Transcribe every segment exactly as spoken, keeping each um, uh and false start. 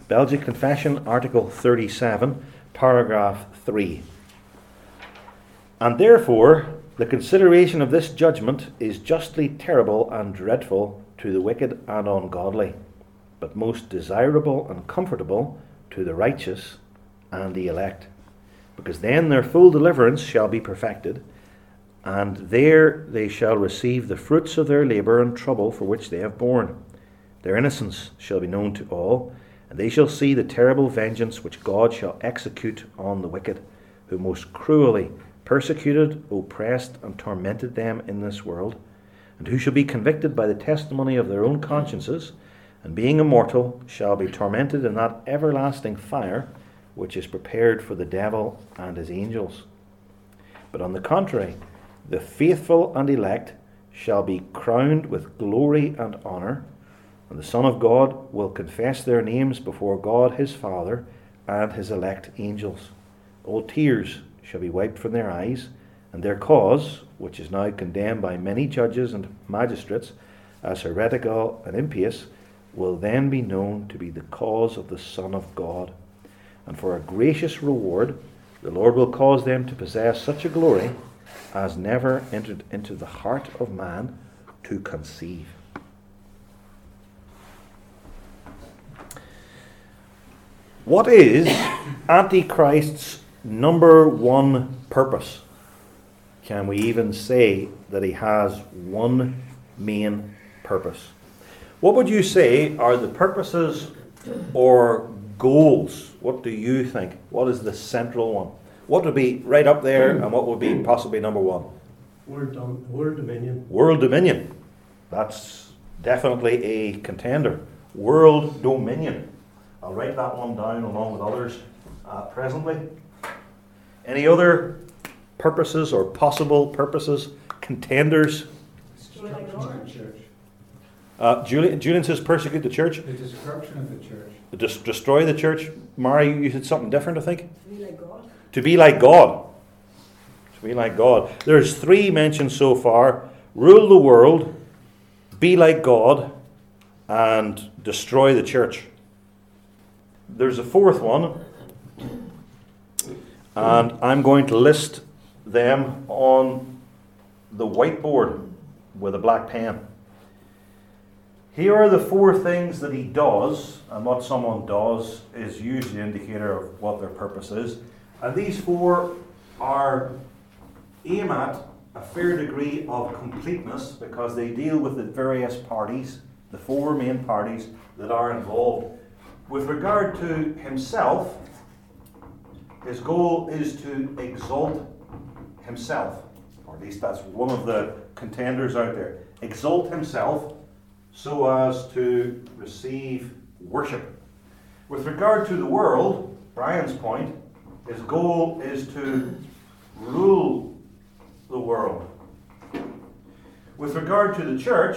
Belgic Confession, Article thirty-seven, paragraph three. And therefore, the consideration of this judgment is justly terrible and dreadful to the wicked and ungodly, but most desirable and comfortable to the righteous and the elect. Because then their full deliverance shall be perfected, and there they shall receive the fruits of their labour and trouble for which they have borne. Their innocence shall be known to all, and they shall see the terrible vengeance which God shall execute on the wicked, who most cruelly persecuted, oppressed, and tormented them in this world, and who shall be convicted by the testimony of their own consciences, and being immortal shall be tormented in that everlasting fire which is prepared for the devil and his angels. But on the contrary, the faithful and elect shall be crowned with glory and honour, and the Son of God will confess their names before God his Father and his elect angels. All tears shall be wiped from their eyes, and their cause, which is now condemned by many judges and magistrates as heretical and impious, will then be known to be the cause of the Son of God. And for a gracious reward, the Lord will cause them to possess such a glory as never entered into the heart of man to conceive. What is Antichrist's number one purpose? Can we even say that he has one main purpose? What would you say are the purposes or goals? What do you think? What is the central one? What would be right up there, and what would be possibly number one? World, dom- world dominion. World dominion. That's definitely a contender. World dominion. I'll write that one down along with others uh, presently. Any other purposes or possible purposes, contenders? Destruction of the church. Uh, Julian, Julian says persecute the church. The destruction of the church. Dis- destroy the church. Mary, you said something different, I think? To be like God. To be like God. To be like God. There's three mentioned so far. Rule the world, be like God, and destroy the church. There's a fourth one, and I'm going to list them on the whiteboard with a black pen. Here are the four things that he does, and what someone does is usually an indicator of what their purpose is. And these four are aim at a fair degree of completeness because they deal with the various parties, the four main parties that are involved. With regard to himself, his goal is to exalt himself, or at least that's one of the contenders out there. Exalt himself so as to receive worship. With regard to the world, Brian's point, his goal is to rule the world. With regard to the church,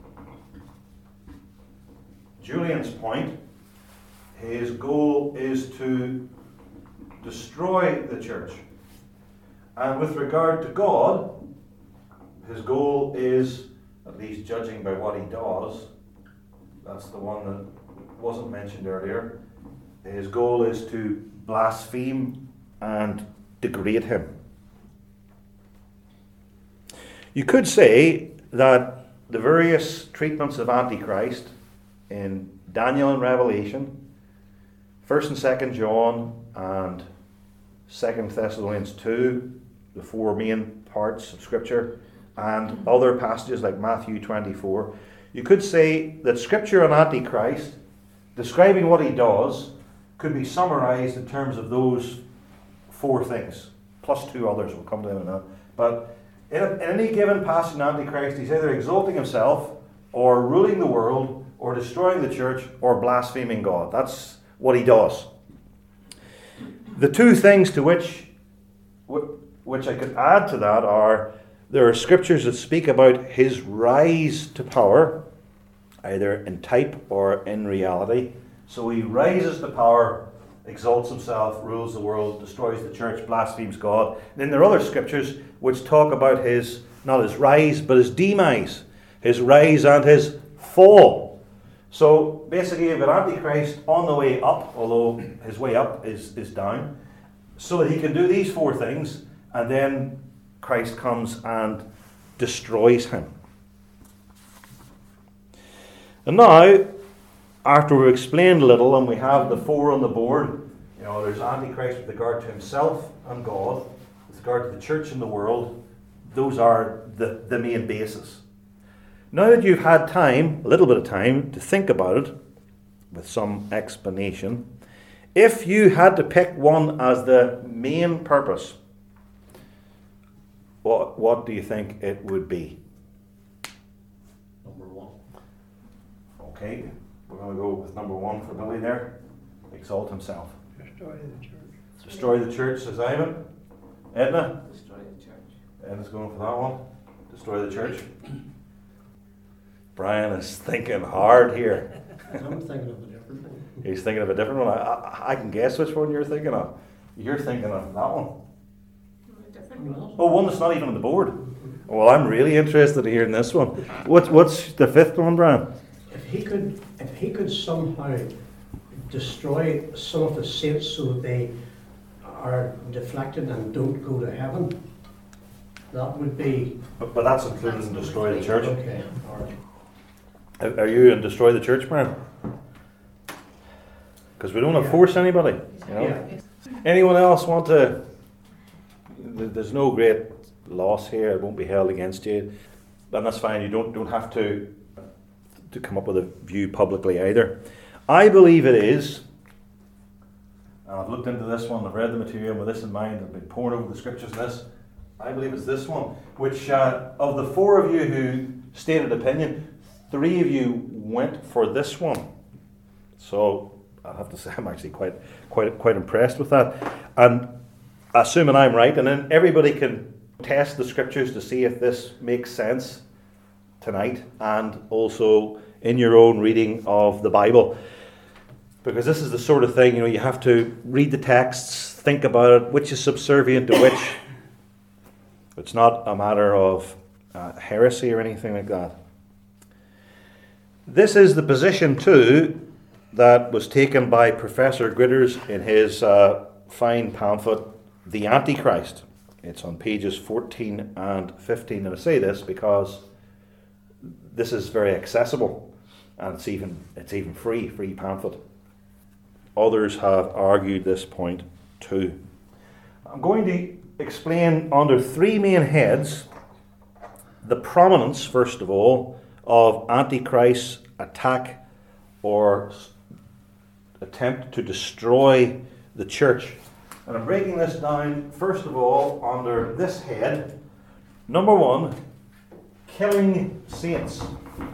Julian's point, his goal is to destroy the church. And with regard to God, his goal is, at least judging by what he does, that's the one that wasn't mentioned earlier, his goal is to blaspheme and degrade him. You could say that the various treatments of Antichrist in Daniel and Revelation, First and Second John, and Second Thessalonians two, the four main parts of Scripture, and other passages like Matthew twenty-four, you could say that Scripture on Antichrist, describing what he does, could be summarized in terms of those four things, plus two others. We'll come to them in a minute. But in, a, in any given passage in Antichrist, he's either exalting himself, or ruling the world, or destroying the church, or blaspheming God. That's what he does. The two things to which which I could add to that are, there are scriptures that speak about his rise to power, either in type or in reality. So he rises to power, exalts himself, rules the world, destroys the church, blasphemes God. And then there are other scriptures which talk about his, not his rise, but his demise, his rise and his fall. So basically you've got Antichrist on the way up, although his way up is, is down, so that he can do these four things, and then Christ comes and destroys him. And now, after we've explained a little and we have the four on the board, you know, there's Antichrist with regard to himself and God, with regard to the church and the world. Those are the, the main bases. Now that you've had time, a little bit of time, to think about it, with some explanation, if you had to pick one as the main purpose, what, what do you think it would be? Number one. Okay, we're going to go with number one for Billy there. Exalt himself. Destroy the church. Destroy the church, says Ivan. Edna? Destroy the church. Edna's going for that one. Destroy the church. Brian is thinking hard here. I'm thinking of a different one. He's thinking of a different one. I, I, I can guess which one you're thinking of. You're thinking of that one. A different one. Oh, one that's not even on the board. Well, I'm really interested in hearing this one. What's what's the fifth one, Brian? If he could, if he could somehow destroy some of the saints so that they are deflected and don't go to heaven, that would be But, but that's included in destroy the church. okay. All right. Are are you in destroy the church, Brian? Because we don't want to Yeah. force anybody. You know? Yeah. Anyone else want to? There's no great loss here. It won't be held against you, and that's fine. You don't don't have to to come up with a view publicly either. I believe it is. And I've looked into this one. I've read the material with this in mind. I've been poring over the scriptures. And this, I believe it's this one. Which uh, of the four of you who stated opinion, three of you went for this one. So I have to say I'm actually quite quite quite impressed with that. And assuming I'm right, and then everybody can test the scriptures to see if this makes sense tonight, and also in your own reading of the Bible. Because this is the sort of thing, you know, you have to read the texts, think about it, which is subservient to which. It's not a matter of uh, heresy or anything like that. This is the position too that was taken by Professor Gritters in his uh, fine pamphlet, The Antichrist. It's on pages fourteen and fifteen. And I say this because this is very accessible, and it's even it's even free, free pamphlet. Others have argued this point too. I'm going to explain under three main heads the prominence, first of all, of Antichrist's attack or attempt to destroy the church. And I'm breaking this down, first of all, under this head. Number one, killing saints.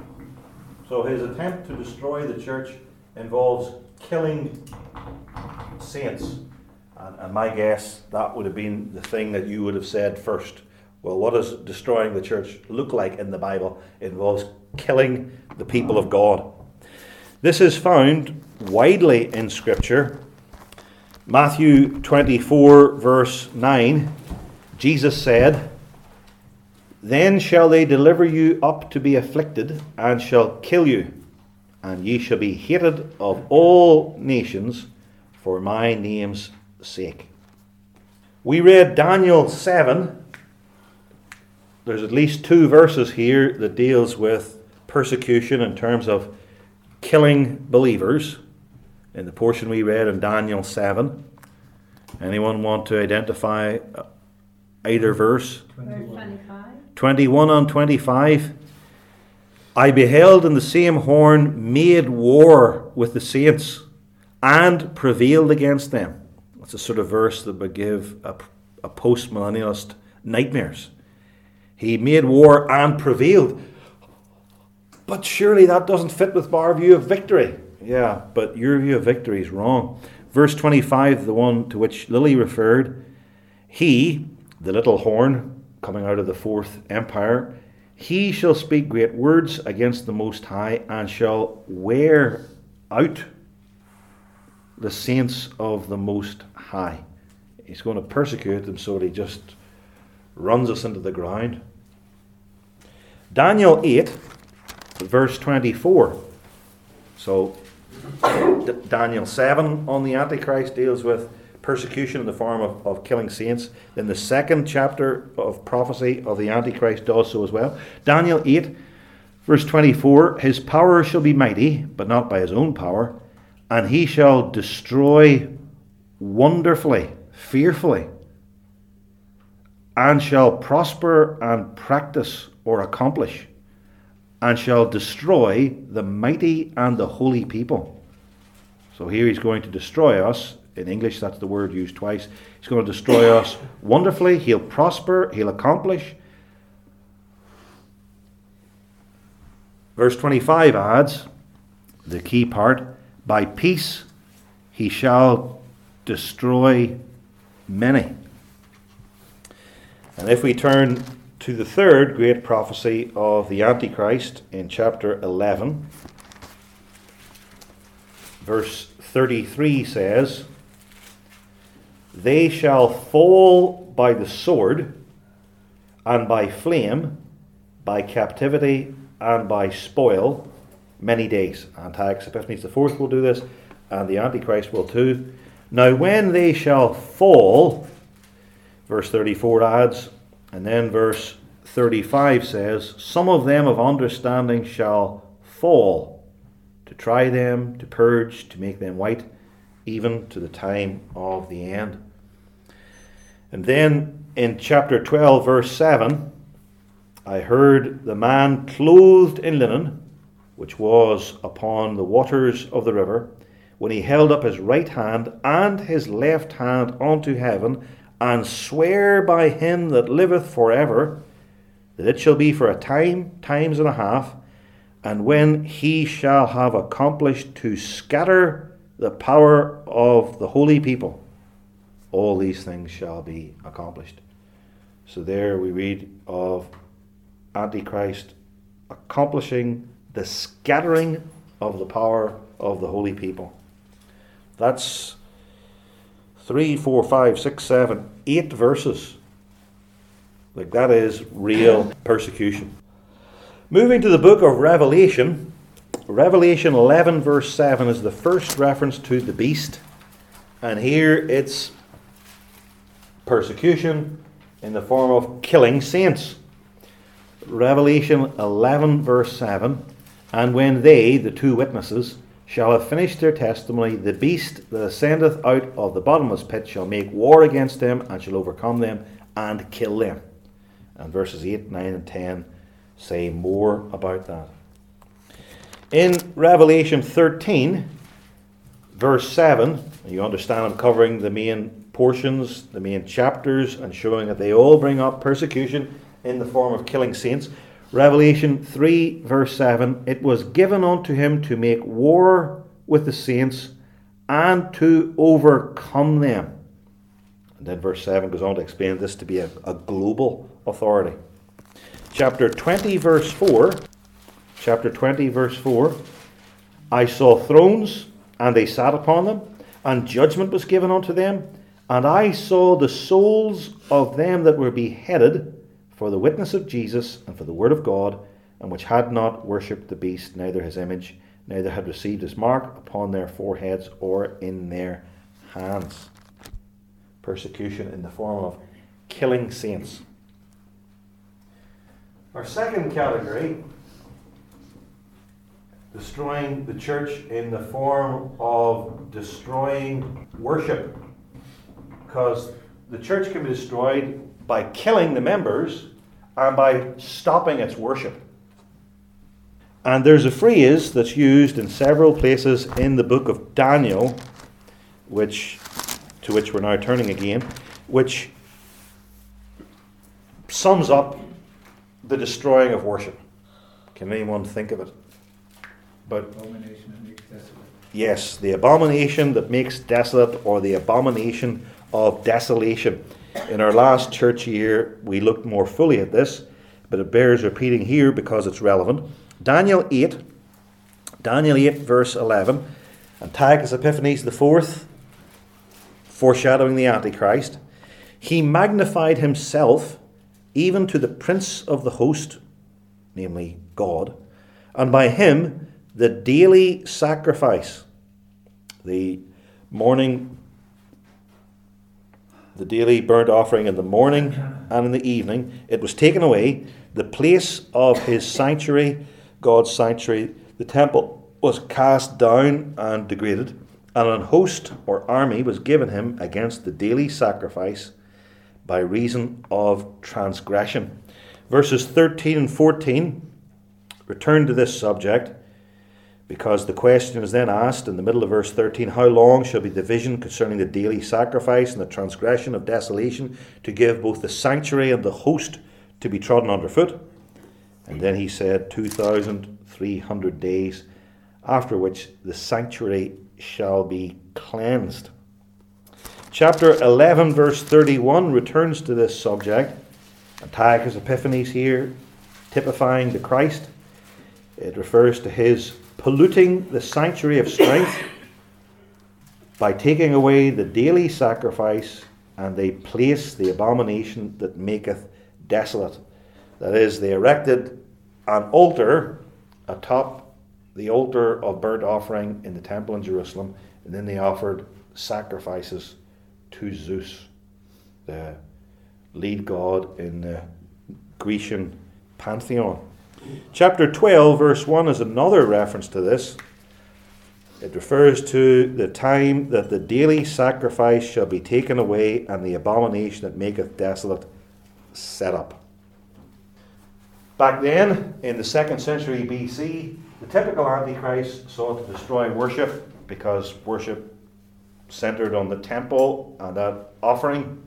So his attempt to destroy the church involves killing saints. And, and my guess, that would have been the thing that you would have said first. Well, what does destroying the church look like in the Bible? It involves killing the people of God. This is found widely in Scripture. Matthew twenty-four, verse nine, Jesus said, "Then shall they deliver you up to be afflicted, and shall kill you, and ye shall be hated of all nations for my name's sake." We read Daniel seven. There's at least two verses here that deals with persecution in terms of killing believers. In the portion we read in Daniel seven. Anyone want to identify either verse? twenty-five. twenty-one and twenty-five. "I beheld in the same horn made war with the saints, and prevailed against them." That's a sort of verse that would give a, a post-millennialist nightmares. He made war and prevailed. But surely that doesn't fit with our view of victory. Yeah, but your view of victory is wrong. Verse twenty-five, the one to which Lily referred, "He," the little horn coming out of the fourth empire, "he shall speak great words against the Most High, and shall wear out the saints of the Most High." He's going to persecute them so that he just runs us into the ground. Daniel eight, verse twenty-four. So D- Daniel seven on the Antichrist deals with persecution in the form of, of killing saints. Then the second chapter of prophecy of the Antichrist does so as well. Daniel eight, verse twenty-four, his power shall be mighty, but not by his own power, and he shall destroy wonderfully, fearfully, and shall prosper and practice or accomplish, and shall destroy the mighty and the holy people. So here he's going to destroy us. In English, that's the word used twice. He's going to destroy us wonderfully. He'll prosper. He'll accomplish. Verse twenty-five adds the key part. By peace he shall destroy many. And if we turn to the third great prophecy of the Antichrist in chapter eleven, verse thirty-three says, they shall fall by the sword, and by flame, by captivity, and by spoil, many days. Antiochus Epiphanes the fourth will do this, and the Antichrist will too. Now when they shall fall, verse thirty-four adds, and then verse thirty-five says, some of them of understanding shall fall, to try them, to purge, to make them white, even to the time of the end. And then in chapter twelve, verse seven, I heard the man clothed in linen, which was upon the waters of the river, when he held up his right hand and his left hand unto heaven, and swear by him that liveth forever, that it shall be for a time, times and a half, and when he shall have accomplished to scatter the power of the holy people, all these things shall be accomplished. So there we read of Antichrist accomplishing the scattering of the power of the holy people. That's three, four, five, six, seven, eight verses. Like, that is real persecution. Moving to the book of Revelation, Revelation eleven verse seven is the first reference to the beast. And here it's persecution in the form of killing saints. Revelation eleven verse seven, and when they, the two witnesses, shall have finished their testimony, the beast that ascendeth out of the bottomless pit shall make war against them, and shall overcome them, and kill them. And verses eight, nine, and ten say more about that. In Revelation thirteen, verse seven, you understand I'm covering the main portions, the main chapters, and showing that they all bring up persecution in the form of killing saints. Revelation three, verse seven, it was given unto him to make war with the saints and to overcome them. And then verse seven goes on to explain this to be a, a global authority. Chapter twenty, verse four, chapter twenty, verse four, I saw thrones, and they sat upon them, and judgment was given unto them, and I saw the souls of them that were beheaded for the witness of Jesus and for the word of God, and which had not worshipped the beast, neither his image, neither had received his mark upon their foreheads or in their hands. Persecution in the form of killing saints. Our second category, destroying the church in the form of destroying worship. Because the church can be destroyed by killing the members and by stopping its worship. And there's a phrase that's used in several places in the book of Daniel, which to which we're now turning again, which sums up the destroying of worship. Can anyone think of it? But Abomination that makes desolate. yes, the abomination that makes desolate, or the abomination of desolation. In our last church year, we looked more fully at this, but it bears repeating here because it's relevant. Daniel eight, Daniel eight, verse eleven, Antiochus Epiphanes the fourth, foreshadowing the Antichrist, he magnified himself even to the prince of the host, namely God, and by him the daily sacrifice, the morning, the daily burnt offering in the morning and in the evening, it was taken away. The place of his sanctuary, God's sanctuary, the temple, was cast down and degraded, and an host or army was given him against the daily sacrifice by reason of transgression. Verses thirteen and fourteen return to this subject, because the question is then asked in the middle of verse thirteen, how long shall be the vision concerning the daily sacrifice and the transgression of desolation, to give both the sanctuary and the host to be trodden underfoot? And then he said, two thousand three hundred days, after which the sanctuary shall be cleansed. Chapter eleven, verse thirty-one returns to this subject. Antiochus Epiphanes here, typifying the Christ. It refers to his polluting the sanctuary of strength by taking away the daily sacrifice, and they place the abomination that maketh desolate. That is, they erected an altar atop the altar of burnt offering in the temple in Jerusalem, and then they offered sacrifices to Zeus, the lead god in the Grecian pantheon. Chapter twelve, verse one is another reference to this. It refers to the time that the daily sacrifice shall be taken away, and the abomination that maketh desolate set up. Back then, in the second century B C, the typical Antichrist sought to destroy worship, because worship centered on the temple and that offering.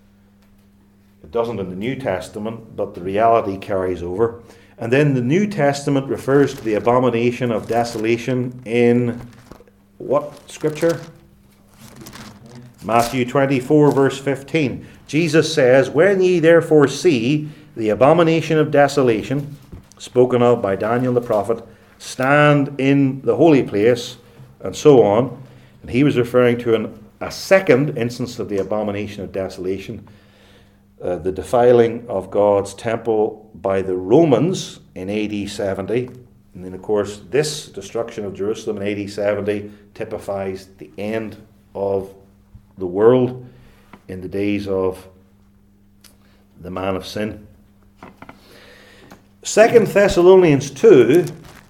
It doesn't in the New Testament, but the reality carries over. And then the New Testament refers to the abomination of desolation in what scripture? Matthew twenty-four, verse fifteen. Jesus says, when ye therefore see the abomination of desolation, spoken of by Daniel the prophet, stand in the holy place, and so on. And he was referring to an, a second instance of the abomination of desolation, uh, the defiling of God's temple by the Romans in A D seventy. And then, of course, this destruction of Jerusalem in A D seventy typifies the end of the world in the days of the man of sin. Second Thessalonians two,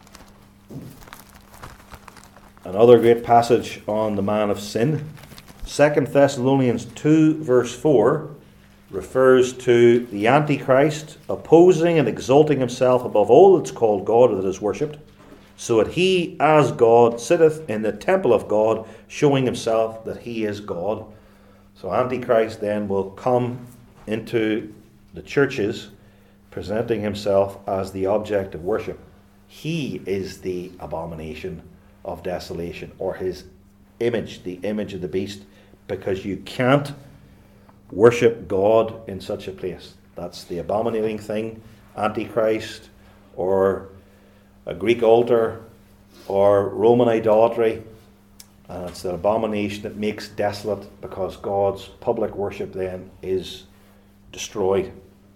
another great passage on the man of sin. Second Thessalonians two, verse four, refers to the Antichrist opposing and exalting himself above all that's called God or that is worshipped, so that he, as God, sitteth in the temple of God, showing himself that he is God. So Antichrist then will come into the churches, presenting himself as the object of worship. He is the abomination of desolation, or his image, the image of the beast, because you can't worship God in such a place. That's the abominating thing, Antichrist, or a Greek altar, or Roman idolatry. And it's the abomination that makes desolate, because God's public worship then is destroyed.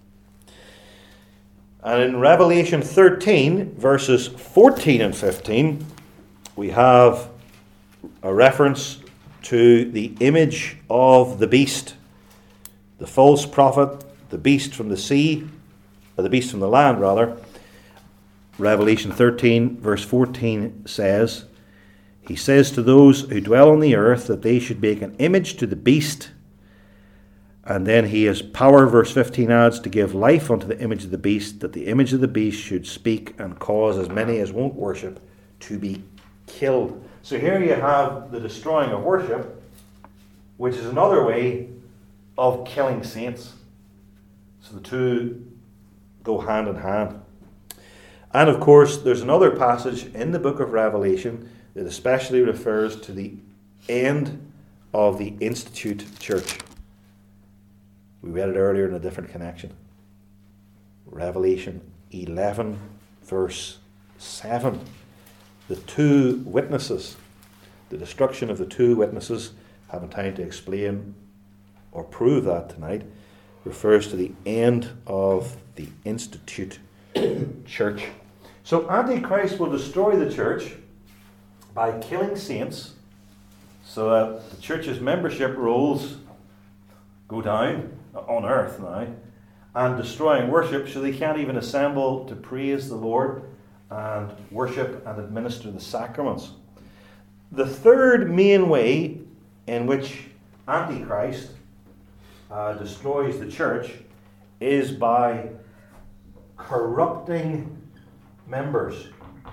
And in Revelation thirteen, verses fourteen and fifteen, we have a reference to the image of the beast, the false prophet, the beast from the sea, or the beast from the land rather. Revelation thirteen, verse fourteen says, he says to those who dwell on the earth that they should make an image to the beast. And then he has power, verse fifteen adds, to give life unto the image of the beast, that the image of the beast should speak and cause as many as won't worship to be killed. So here you have the destroying of worship, which is another way of killing saints. So the two go hand in hand. And of course, there's another passage in the book of Revelation that especially refers to the end of the Institute Church. We read it earlier in a different connection. Revelation eleven, verse seven. The two witnesses, the destruction of the two witnesses, haven't time to explain or prove that tonight, refers to the end of the Institute Church. So Antichrist will destroy the church by killing saints, so that the church's membership rolls go down on earth now, and destroying worship, so they can't even assemble to praise the Lord and worship and administer the sacraments. The third main way in which Antichrist uh, destroys the church is by corrupting members.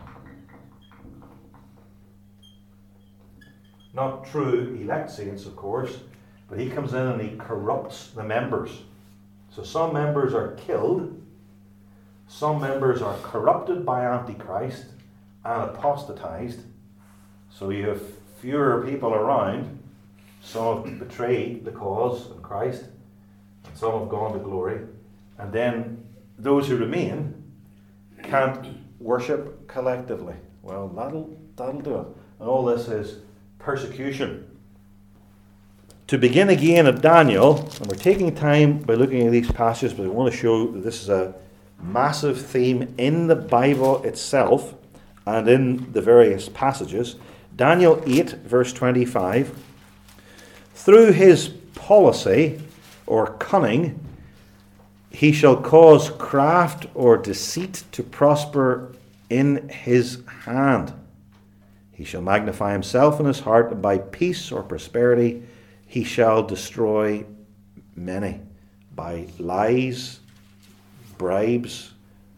Not true elect saints, of course, but he comes in and he corrupts the members. So some members are killed, some members are corrupted by Antichrist and apostatized. So you have fewer people around. Some have betrayed the cause of Christ, and some have gone to glory. And then those who remain can't worship collectively. Well, that'll, that'll do it. And all this is persecution. To begin again at Daniel, and we're taking time by looking at these passages, but I want to show that this is a massive theme in the Bible itself and in the various passages. Daniel eight, verse twenty-five. Through his policy or cunning, he shall cause craft or deceit to prosper in his hand. He shall magnify himself in his heart, and by peace or prosperity he shall destroy many. By lies, bribes.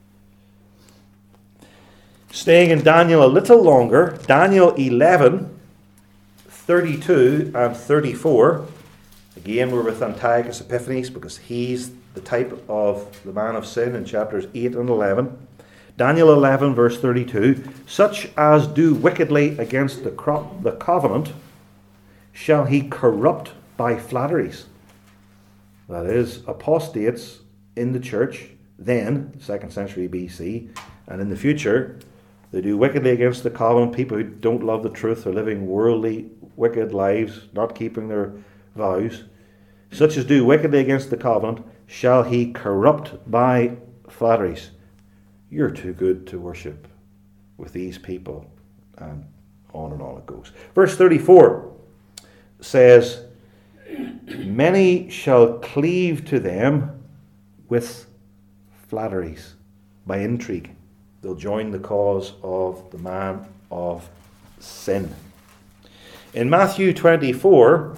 Staying in Daniel a little longer, Daniel eleven, thirty-two and thirty-four. Again, we're with Antiochus Epiphanes because he's the type of the man of sin in chapters eight and eleven. Daniel eleven, verse thirty-two. Such as do wickedly against the, cro- the covenant shall he corrupt by flatteries. That is, apostates in the church then, second century B C, and in the future, they do wickedly against the covenant, people who don't love the truth, are living worldly, wicked lives, not keeping their vows. Such as do wickedly against the covenant shall he corrupt by flatteries. You're too good to worship with these people. And on and on it goes. Verse thirty-four says, many shall cleave to them with flatteries, by intrigue. They'll join the cause of the man of sin. In Matthew twenty-four,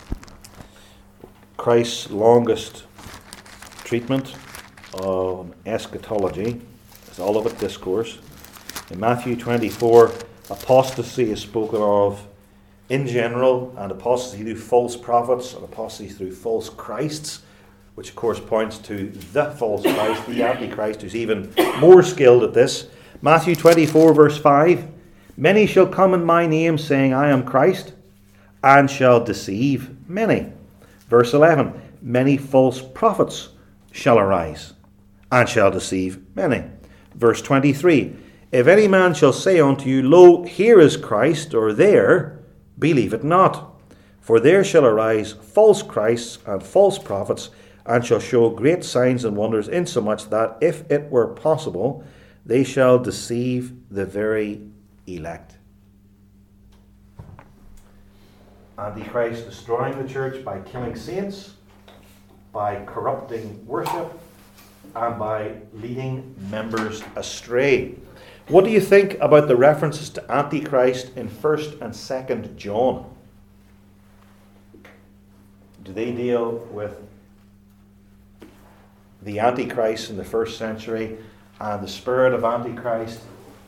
Christ's longest treatment on eschatology, is Olivet Discourse. In Matthew twenty-four, apostasy is spoken of in general, and apostasy through false prophets, and apostasy through false Christs, which of course points to the false Christ, the Antichrist, who's even more skilled at this. Matthew twenty-four, verse five, many shall come in my name, saying, I am Christ, and shall deceive many. Verse eleven, many false prophets shall arise, and shall deceive many. Verse twenty-three, if any man shall say unto you, lo, here is Christ, or there, believe it not. For there shall arise false Christs and false prophets, and shall show great signs and wonders, insomuch that, if it were possible, they shall deceive the very elect. Antichrist destroying the church by killing saints, by corrupting worship, and by leading members astray. What do you think about the references to Antichrist in First and Second John? Do they deal with the Antichrist in the first century and the spirit of Antichrist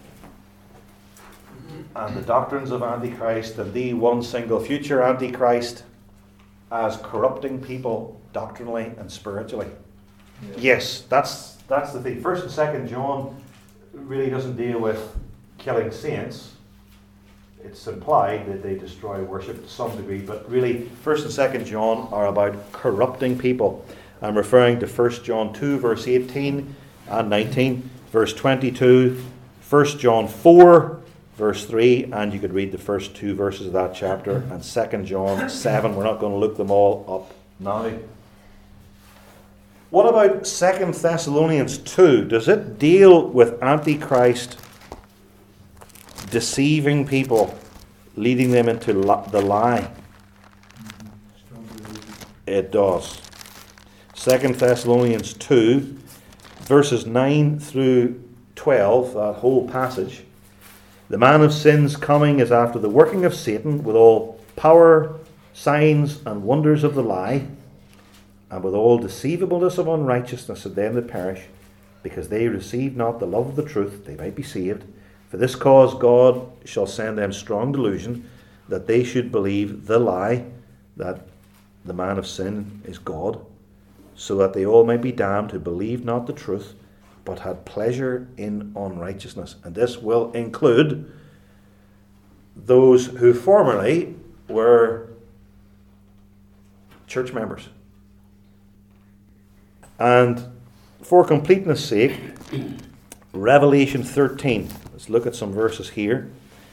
and the doctrines of Antichrist and the one single future Antichrist as corrupting people doctrinally and spiritually? Yeah. Yes, that's that's the thing. First and Second John really doesn't deal with killing saints. It's implied that they destroy worship to some degree, but really First and Second John are about corrupting people. I'm referring to First John two, verse eighteen and nineteen, verse twenty-two, First John four, verse three, and you could read the first two verses of that chapter, and Second John seven. We're not going to look them all up now. What about Second Thessalonians two? Does it deal with Antichrist deceiving people, leading them into the lie? Strong delusion. It does. Second Thessalonians two, verses nine through twelve, that whole passage. The man of sin's coming is after the working of Satan with all power, signs, and wonders of the lie, and with all deceivableness of unrighteousness of them that perish, because they receive not the love of the truth, they might be saved. For this cause God shall send them strong delusion, that they should believe the lie, that the man of sin is God, so that they all might be damned who believed not the truth, but had pleasure in unrighteousness. And this will include those who formerly were church members. And for completeness' sake, Revelation thirteen. Let's look at some verses here.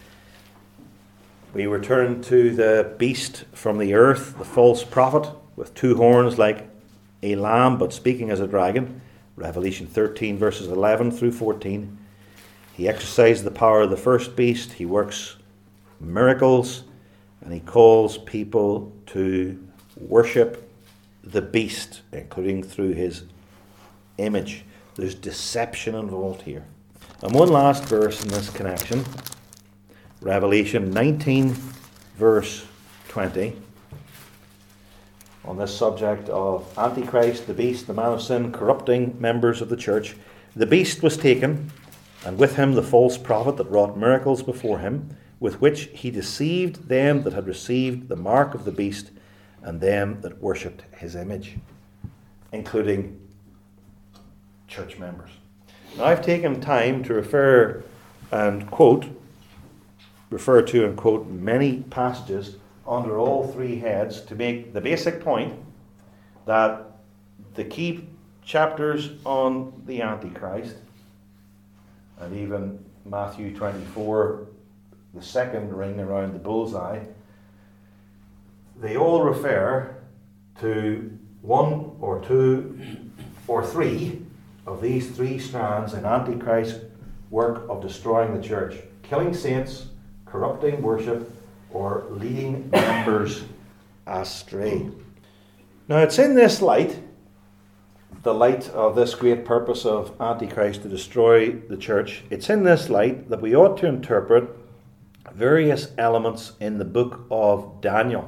We return to the beast from the earth, the false prophet, with two horns like a lamb, but speaking as a dragon. Revelation thirteen, verses eleven through fourteen. He exercises the power of the first beast. He works miracles, and he calls people to worship the beast, including through his image. There's deception involved here. And one last verse in this connection, Revelation nineteen, verse twenty, on this subject of Antichrist, the beast, the man of sin, corrupting members of the church. The beast was taken, and with him the false prophet that wrought miracles before him, with which he deceived them that had received the mark of the beast, and them that worshipped his image, including church members. Now, I've taken time to refer and quote, refer to and quote many passages under all three heads to make the basic point that the key chapters on the Antichrist, and even Matthew twenty-four, the second ring around the bullseye, they all refer to one or two or three of these three strands in Antichrist's work of destroying the church: killing saints, corrupting worship, or leading members astray. Now, it's in this light, the light of this great purpose of Antichrist to destroy the church, it's in this light that we ought to interpret various elements in the book of Daniel.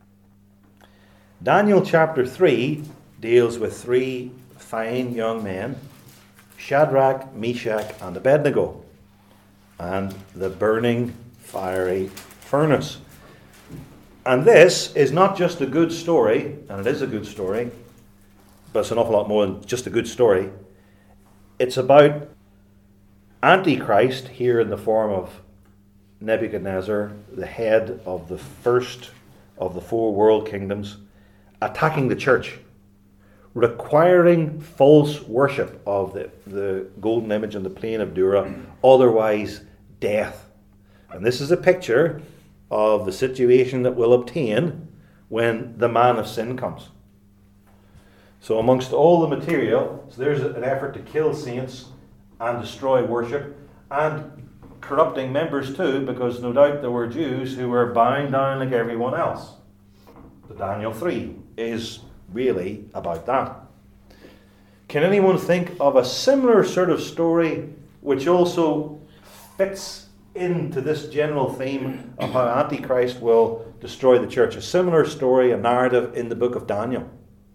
Daniel chapter three deals with three fine young men, Shadrach, Meshach, and Abednego, and the burning fiery furnace. And this is not just a good story, and it is a good story, but it's an awful lot more than just a good story. It's about Antichrist, here in the form of Nebuchadnezzar, the head of the first of the four world kingdoms, attacking the church, requiring false worship of the, the golden image on the plain of Dura, otherwise death. And this is a picture of the situation that will obtain when the man of sin comes. So amongst all the material, so there's an effort to kill saints and destroy worship, and corrupting members too, because no doubt there were Jews who were bowing down like everyone else. The Daniel three is really about that. Can anyone think of a similar sort of story which also fits into this general theme of how Antichrist will destroy the church? A similar story, a narrative in the book of Daniel.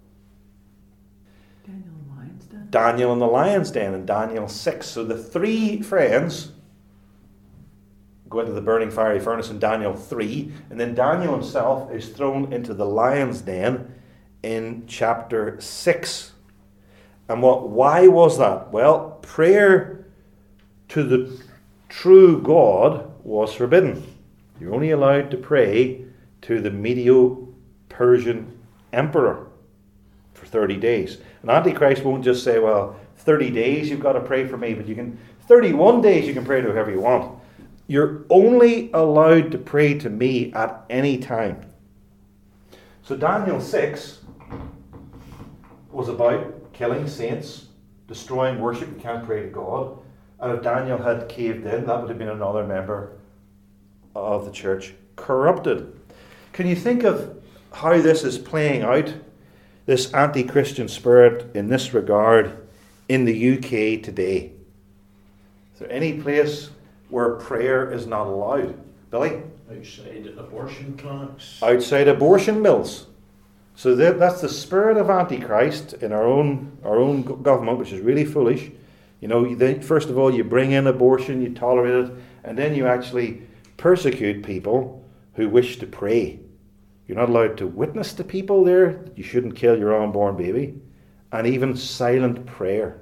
Daniel and the Lion's Den. Daniel and the Lion's Den in Daniel six. So the three friends go into the burning fiery furnace in Daniel three, and then Daniel himself is thrown into the lion's den in chapter six. And what? Why was that? Well, prayer to the true God was forbidden. You're only allowed to pray to the Medo-Persian emperor for thirty days. And Antichrist won't just say, well, thirty days you've got to pray for me, but you can, thirty-one days you can pray to whoever you want. You're only allowed to pray to me at any time. So Daniel six was about killing saints, destroying worship. You can't pray to God. And if Daniel had caved in, that would have been another member of the church corrupted. Can you think of how this is playing out, this anti-Christian spirit in this regard, in the U K today? Is there any place where prayer is not allowed? Billy? Outside abortion clinics. Outside abortion mills. So that, that's the spirit of Antichrist in our own our own government, which is really foolish. You know, they, first of all, you bring in abortion, you tolerate it, and then you actually persecute people who wish to pray. You're not allowed to witness to people there. You shouldn't kill your unborn baby. And even silent prayer.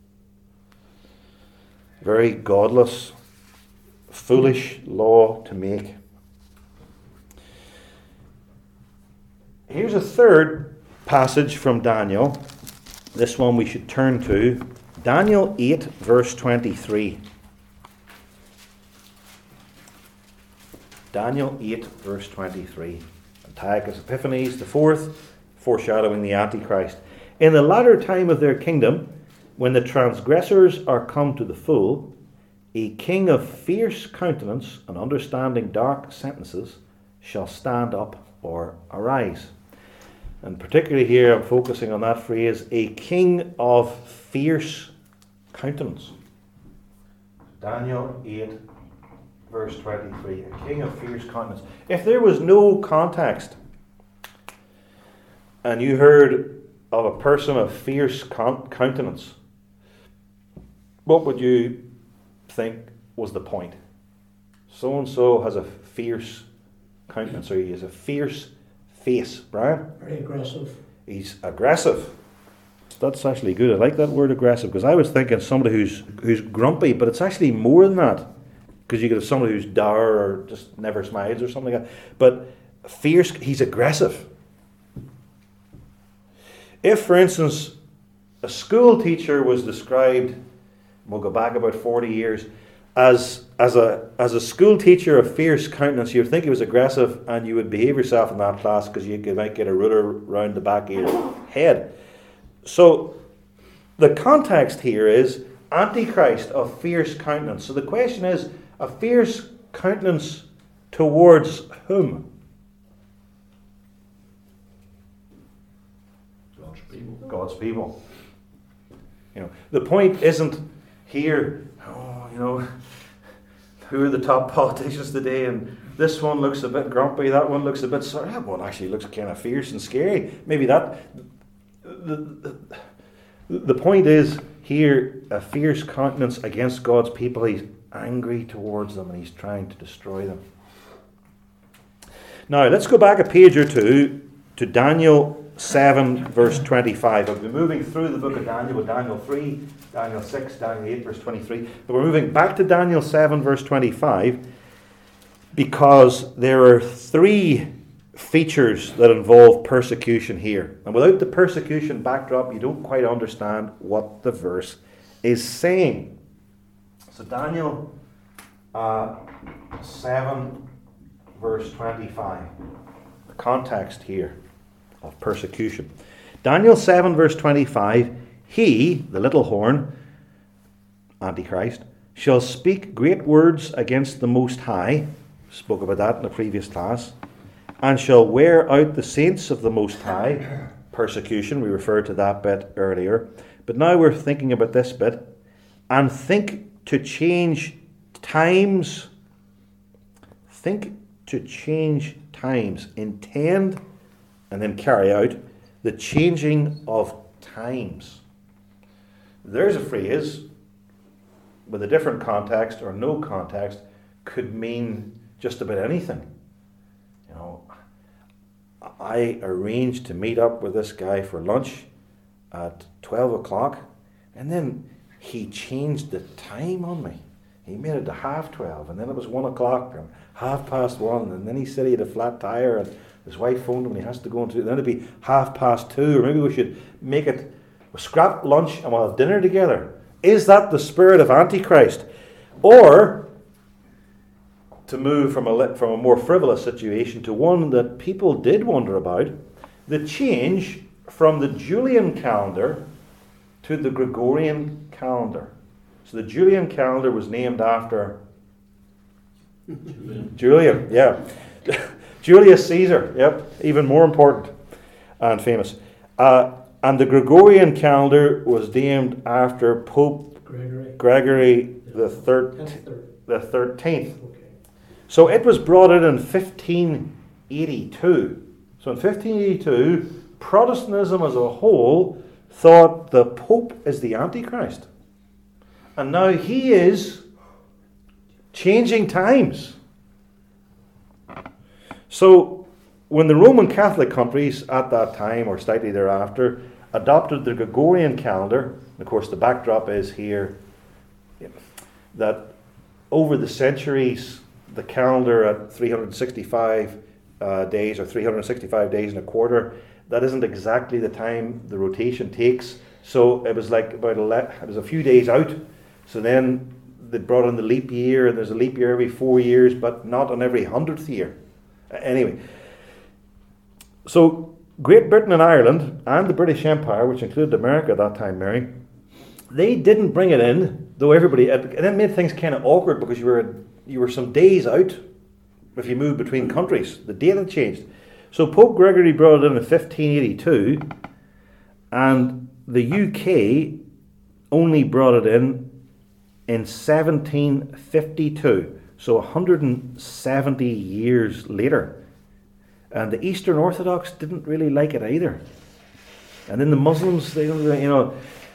Very godless, foolish law to make. Here's a third passage from Daniel. This one we should turn to. Daniel eight, verse twenty-three. Daniel eight, verse twenty-three. Antiochus Epiphanes the fourth, foreshadowing the Antichrist. In the latter time of their kingdom, when the transgressors are come to the full, a king of fierce countenance and understanding dark sentences shall stand up or arise. And particularly here I'm focusing on that phrase, a king of fierce countenance. Daniel eight, verse twenty-three, a king of fierce countenance. If there was no context and you heard of a person of fierce countenance, what would you think was the point? So-and-so has a fierce countenance, or he has a fierce face. Brian? Very aggressive. He's aggressive. That's actually good. I like that word aggressive, because I was thinking somebody who's who's grumpy, but it's actually more than that. Because you could have somebody who's dour or just never smiles or something like that. But fierce, he's aggressive. If, for instance, a school teacher was described, we'll go back about forty years, as as a as a school teacher of fierce countenance, you would think he was aggressive, and you would behave yourself in that class because you might get a ruler round the back of your head. So the context here is Antichrist of fierce countenance. So the question is, a fierce countenance towards whom? God's people. God's people. You know, the point isn't here, oh, you know, who are the top politicians today, and this one looks a bit grumpy, that one looks a bit sorry, that one actually looks kind of fierce and scary. Maybe that. The, the, the point is here, a fierce countenance against God's people. He's angry towards them and he's trying to destroy them. Now, let's go back a page or two to Daniel seven, verse twenty-five. I've been moving through the book of Daniel with Daniel three, Daniel six, Daniel eight, verse twenty-three. But we're moving back to Daniel seven, verse twenty-five, because there are three features that involve persecution here. And without the persecution backdrop, you don't quite understand what the verse is saying. So Daniel uh, seven, verse twenty-five. The context here of persecution. Daniel seven, verse twenty-five. He, the little horn, Antichrist, shall speak great words against the Most High. Spoke about that in the previous class. And shall wear out the saints of the Most High. Persecution, we referred to that bit earlier. But now we're thinking about this bit. And think to change times. Think to change times. Intend and then carry out the changing of times. There's a phrase with a different context or no context could mean just about anything. You know, I arranged to meet up with this guy for lunch at twelve o'clock, and then he changed the time on me. He made it to half twelve, and then it was one o'clock, and half past one, and then he said he had a flat tire, and his wife phoned him and he has to go into it. Then it'd be half past two, or maybe we should make it, we'll scrap lunch and we'll have dinner together. Is that the spirit of Antichrist? Or, to move from a, from a more frivolous situation to one that people did wonder about, the change from the Julian calendar to the Gregorian calendar. So the Julian calendar was named after Julian. Julian, yeah. Julius Caesar, yep, even more important and famous. Uh, and the Gregorian calendar was named after Pope Gregory. Gregory the thir- Tenth third. the thirteenth. Okay. So it was brought in in fifteen eighty-two. So in fifteen eighty-two, Protestantism as a whole thought the Pope is the Antichrist. And now he is changing times. So when the Roman Catholic countries at that time, or slightly thereafter, adopted the Gregorian calendar, and of course the backdrop is here, that over the centuries, the calendar at three hundred sixty-five uh, days, or three hundred sixty-five days and a quarter, that isn't exactly the time the rotation takes. So it was like about ele- it was a few days out. So then they brought in the leap year, and there's a leap year every four years, but not on every hundredth year. Uh, anyway, so Great Britain and Ireland and the British Empire, which included America at that time, Mary, they didn't bring it in, though everybody, and it made things kind of awkward because you were you were some days out if you moved between countries. The date had changed. So Pope Gregory brought it in in fifteen eighty-two, and the U K only brought it in in seventeen fifty-two, so one hundred seventy years later. And the Eastern Orthodox didn't really like it either. And then the Muslims, they don't really, you know.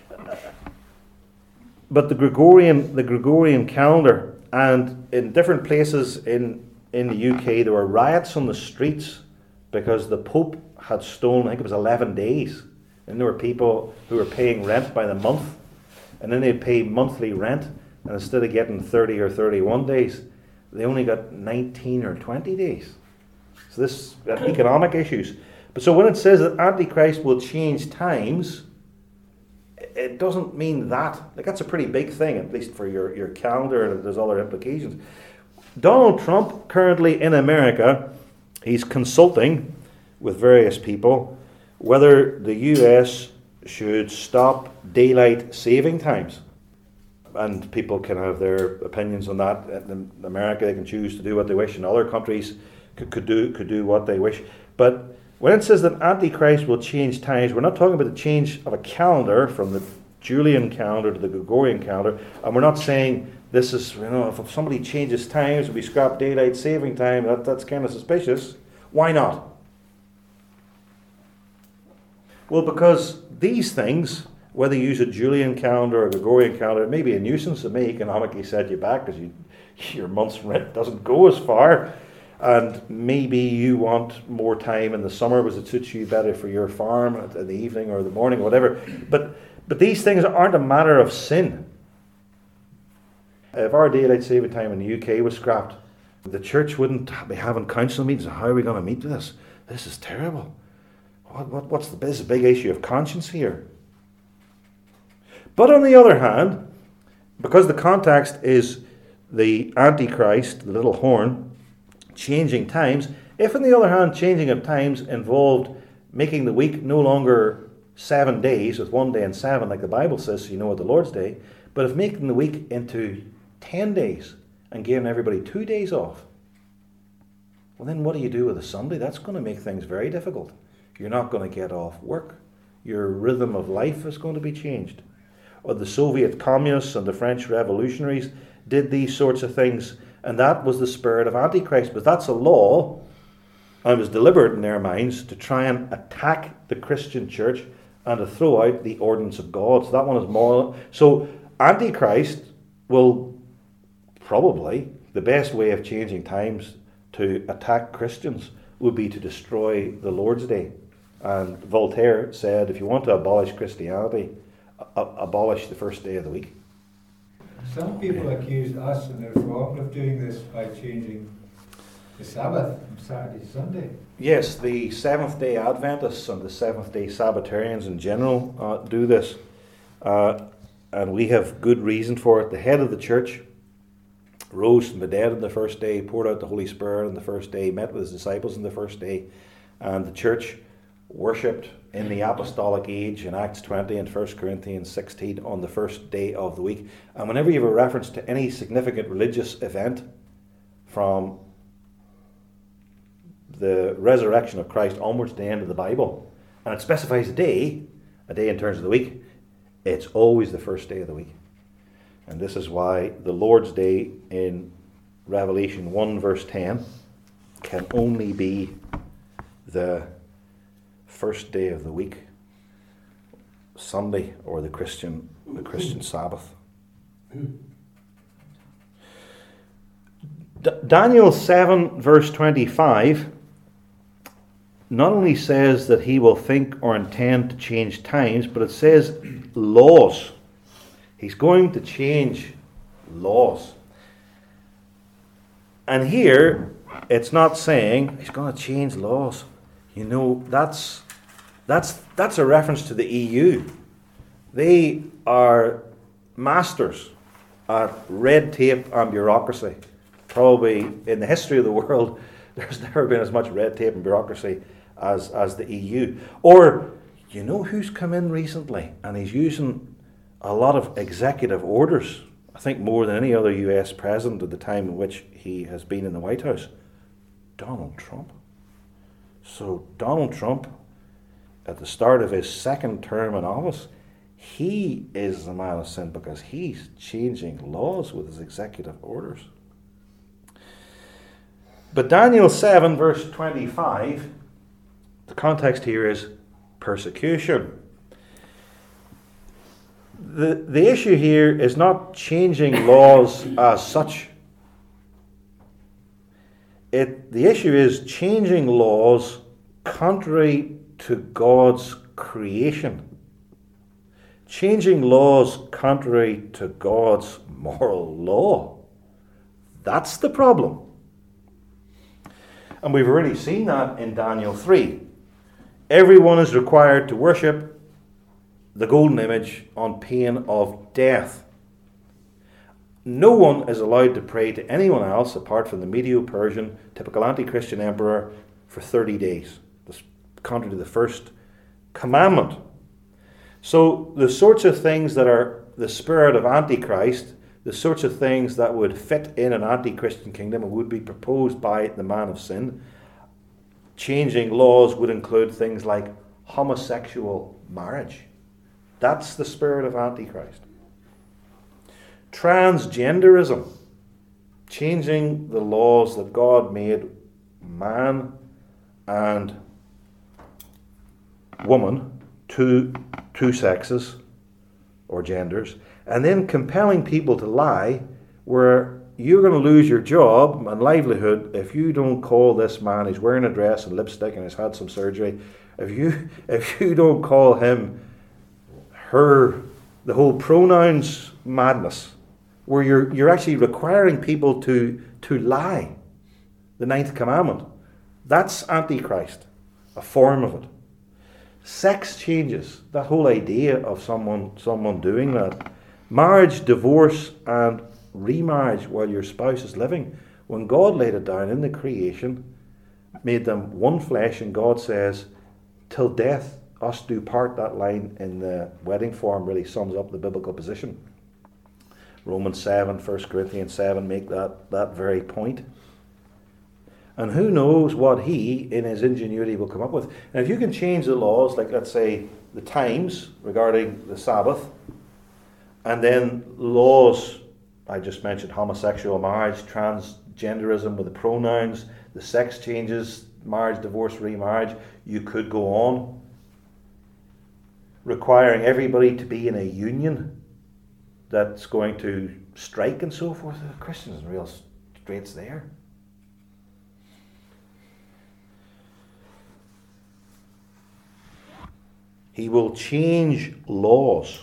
But the Gregorian, the Gregorian calendar, and in different places in, in the U K, there were riots on the streets because the Pope had stolen, I think it was eleven days. And there were people who were paying rent by the month, and then they'd pay monthly rent, and instead of getting thirty or thirty-one days, they only got nineteen or twenty days. So this uh, economic issues. But so when it says that Antichrist will change times, it doesn't mean that. Like, that's a pretty big thing, at least for your, your calendar, and there's other implications. Donald Trump, currently in America, he's consulting with various people whether the U S should stop daylight saving times. And people can have their opinions on that. In America, they can choose to do what they wish. In other countries, could, could do could do what they wish. But when it says that Antichrist will change times, we're not talking about the change of a calendar from the Julian calendar to the Gregorian calendar, and we're not saying this is, you know, if somebody changes times, we scrap daylight saving time, that, that's kind of suspicious. Why not? Well, because these things, whether you use a Julian calendar or a Gregorian calendar, it may be a nuisance. It may economically set you back because you, your month's rent doesn't go as far. And maybe you want more time in the summer because it suits you better for your farm in the evening or the morning or whatever. But but these things aren't a matter of sin. If our daylight saving time in the U K was scrapped, the church wouldn't be having council meetings. How are we going to meet with this? This is terrible. What, what, what's the this is a big issue of conscience here? But on the other hand, because the context is the Antichrist, the little horn, changing times, if on the other hand changing of times involved making the week no longer seven days with one day and seven like the Bible says, so you know what the Lord's Day, but if making the week into ten days and giving everybody two days off, well then what do you do with a Sunday? That's going to make things very difficult. You're not going to get off work. Your rhythm of life is going to be changed. Or the Soviet communists and the French revolutionaries did these sorts of things, and that was the spirit of Antichrist. But that's a law, and it was deliberate in their minds to try and attack the Christian church and to throw out the ordinance of God. So that one is moral. So Antichrist will probably, the best way of changing times to attack Christians would be to destroy the Lord's Day. And Voltaire said, if you want to abolish Christianity, a- abolish the first day of the week. Some people accuse us in the Reform of doing this by changing the Sabbath from Saturday to Sunday. Yes, the Seventh-day Adventists and the Seventh-day Sabbatarians in general uh, do this. Uh, and we have good reason for it. The head of the church rose from the dead on the first day, poured out the Holy Spirit on the first day, met with his disciples on the first day, and the church worshipped in the apostolic age in Acts twenty and First Corinthians sixteen on the first day of the week. And whenever you have a reference to any significant religious event from the resurrection of Christ onwards to the end of the Bible, and it specifies a day, a day in terms of the week, it's always the first day of the week. And this is why the Lord's Day in Revelation one verse ten can only be the first day of the week, Sunday, or the Christian the Christian Sabbath. D- Daniel seven verse twenty-five not only says that he will think or intend to change times, but it says laws. He's going to change laws. And here, it's not saying he's going to change laws. You know, that's that's that's a reference to the E U. They are masters at red tape and bureaucracy. Probably in the history of the world, there's never been as much red tape and bureaucracy as, as the E U. Or, you know who's come in recently and he's using a lot of executive orders, I think more than any other U S president at the time in which he has been in the White House? Donald Trump. So Donald Trump, at the start of his second term in office, he is the man of sin because he's changing laws with his executive orders. But Daniel seven verse twenty-five, the context here is persecution. The, the issue here is not changing laws as such. It, the issue is changing laws contrary to God's creation. Changing laws contrary to God's moral law. That's the problem. And we've already seen that in Daniel three. Everyone is required to worship the golden image on pain of death. No one is allowed to pray to anyone else apart from the Medo-Persian typical anti-Christian emperor for thirty days. That's contrary to the first commandment. So the sorts of things that are the spirit of Antichrist, the sorts of things that would fit in an anti-Christian kingdom and would be proposed by the man of sin, changing laws would include things like homosexual marriage. That's the spirit of Antichrist. Transgenderism, changing the laws that God made man and woman, two, two sexes or genders, and then compelling people to lie where you're going to lose your job and livelihood if you don't call this man who's wearing a dress and lipstick and has had some surgery, if you if you don't call him her, the whole pronouns madness, where you're you're actually requiring people to to lie, the ninth commandment. That's Antichrist, a form of it. Sex changes, that whole idea of someone someone doing that. Marriage, divorce, and remarriage while your spouse is living. When God laid it down in the creation, made them one flesh, and God says, till death us do part, that line in the wedding form really sums up the biblical position. Romans seven, First Corinthians seven make that, that very point. And who knows what he, in his ingenuity, will come up with. And if you can change the laws, like let's say the times regarding the Sabbath, and then laws, I just mentioned homosexual marriage, transgenderism with the pronouns, the sex changes, marriage, divorce, remarriage, you could go on, requiring everybody to be in a union that's going to strike and so forth. The Christians in real straits there. He will change laws.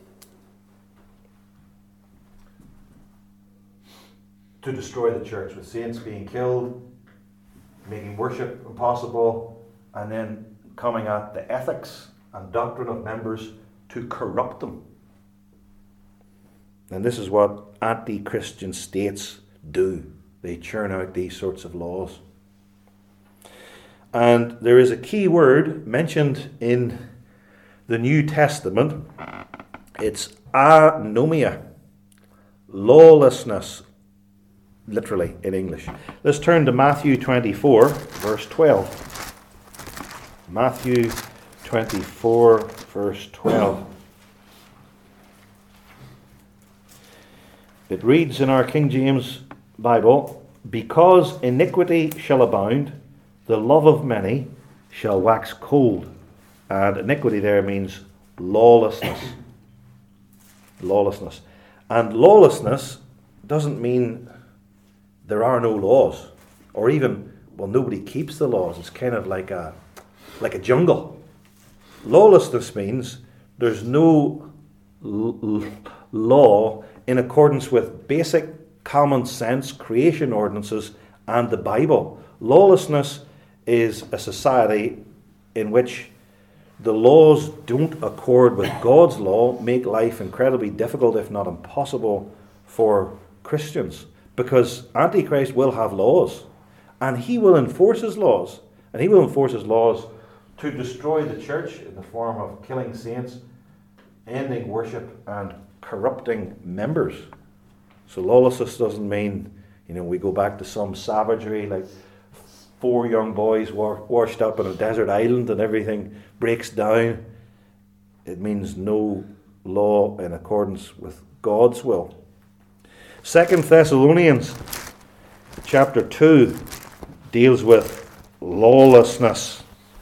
To destroy the church, with saints being killed, making worship impossible, and then coming at the ethics and doctrine of members to corrupt them. And this is what anti-Christian states do. They churn out these sorts of laws. And there is a key word mentioned in the New Testament. It's anomia, lawlessness, literally in English. Let's turn to Matthew twenty-four, verse twelve. Matthew twenty-four, verse twelve. It reads in our King James Bible, "Because iniquity shall abound, the love of many shall wax cold." And iniquity there means lawlessness. Lawlessness. And lawlessness doesn't mean there are no laws, or even, well, nobody keeps the laws. It's kind of like a like a jungle. Lawlessness means there's no l- l- law in accordance with basic common sense creation ordinances and the Bible. Lawlessness is a society in which the laws don't accord with God's law, make life incredibly difficult, if not impossible, for Christians. Because Antichrist will have laws, and he will enforce his laws, and he will enforce his laws to destroy the church in the form of killing saints, ending worship, and corrupting members. So lawlessness doesn't mean, you know, we go back to some savagery like four young boys wa- washed up on a desert island and everything breaks down. It means no law in accordance with God's will. Second Thessalonians chapter two deals with lawlessness.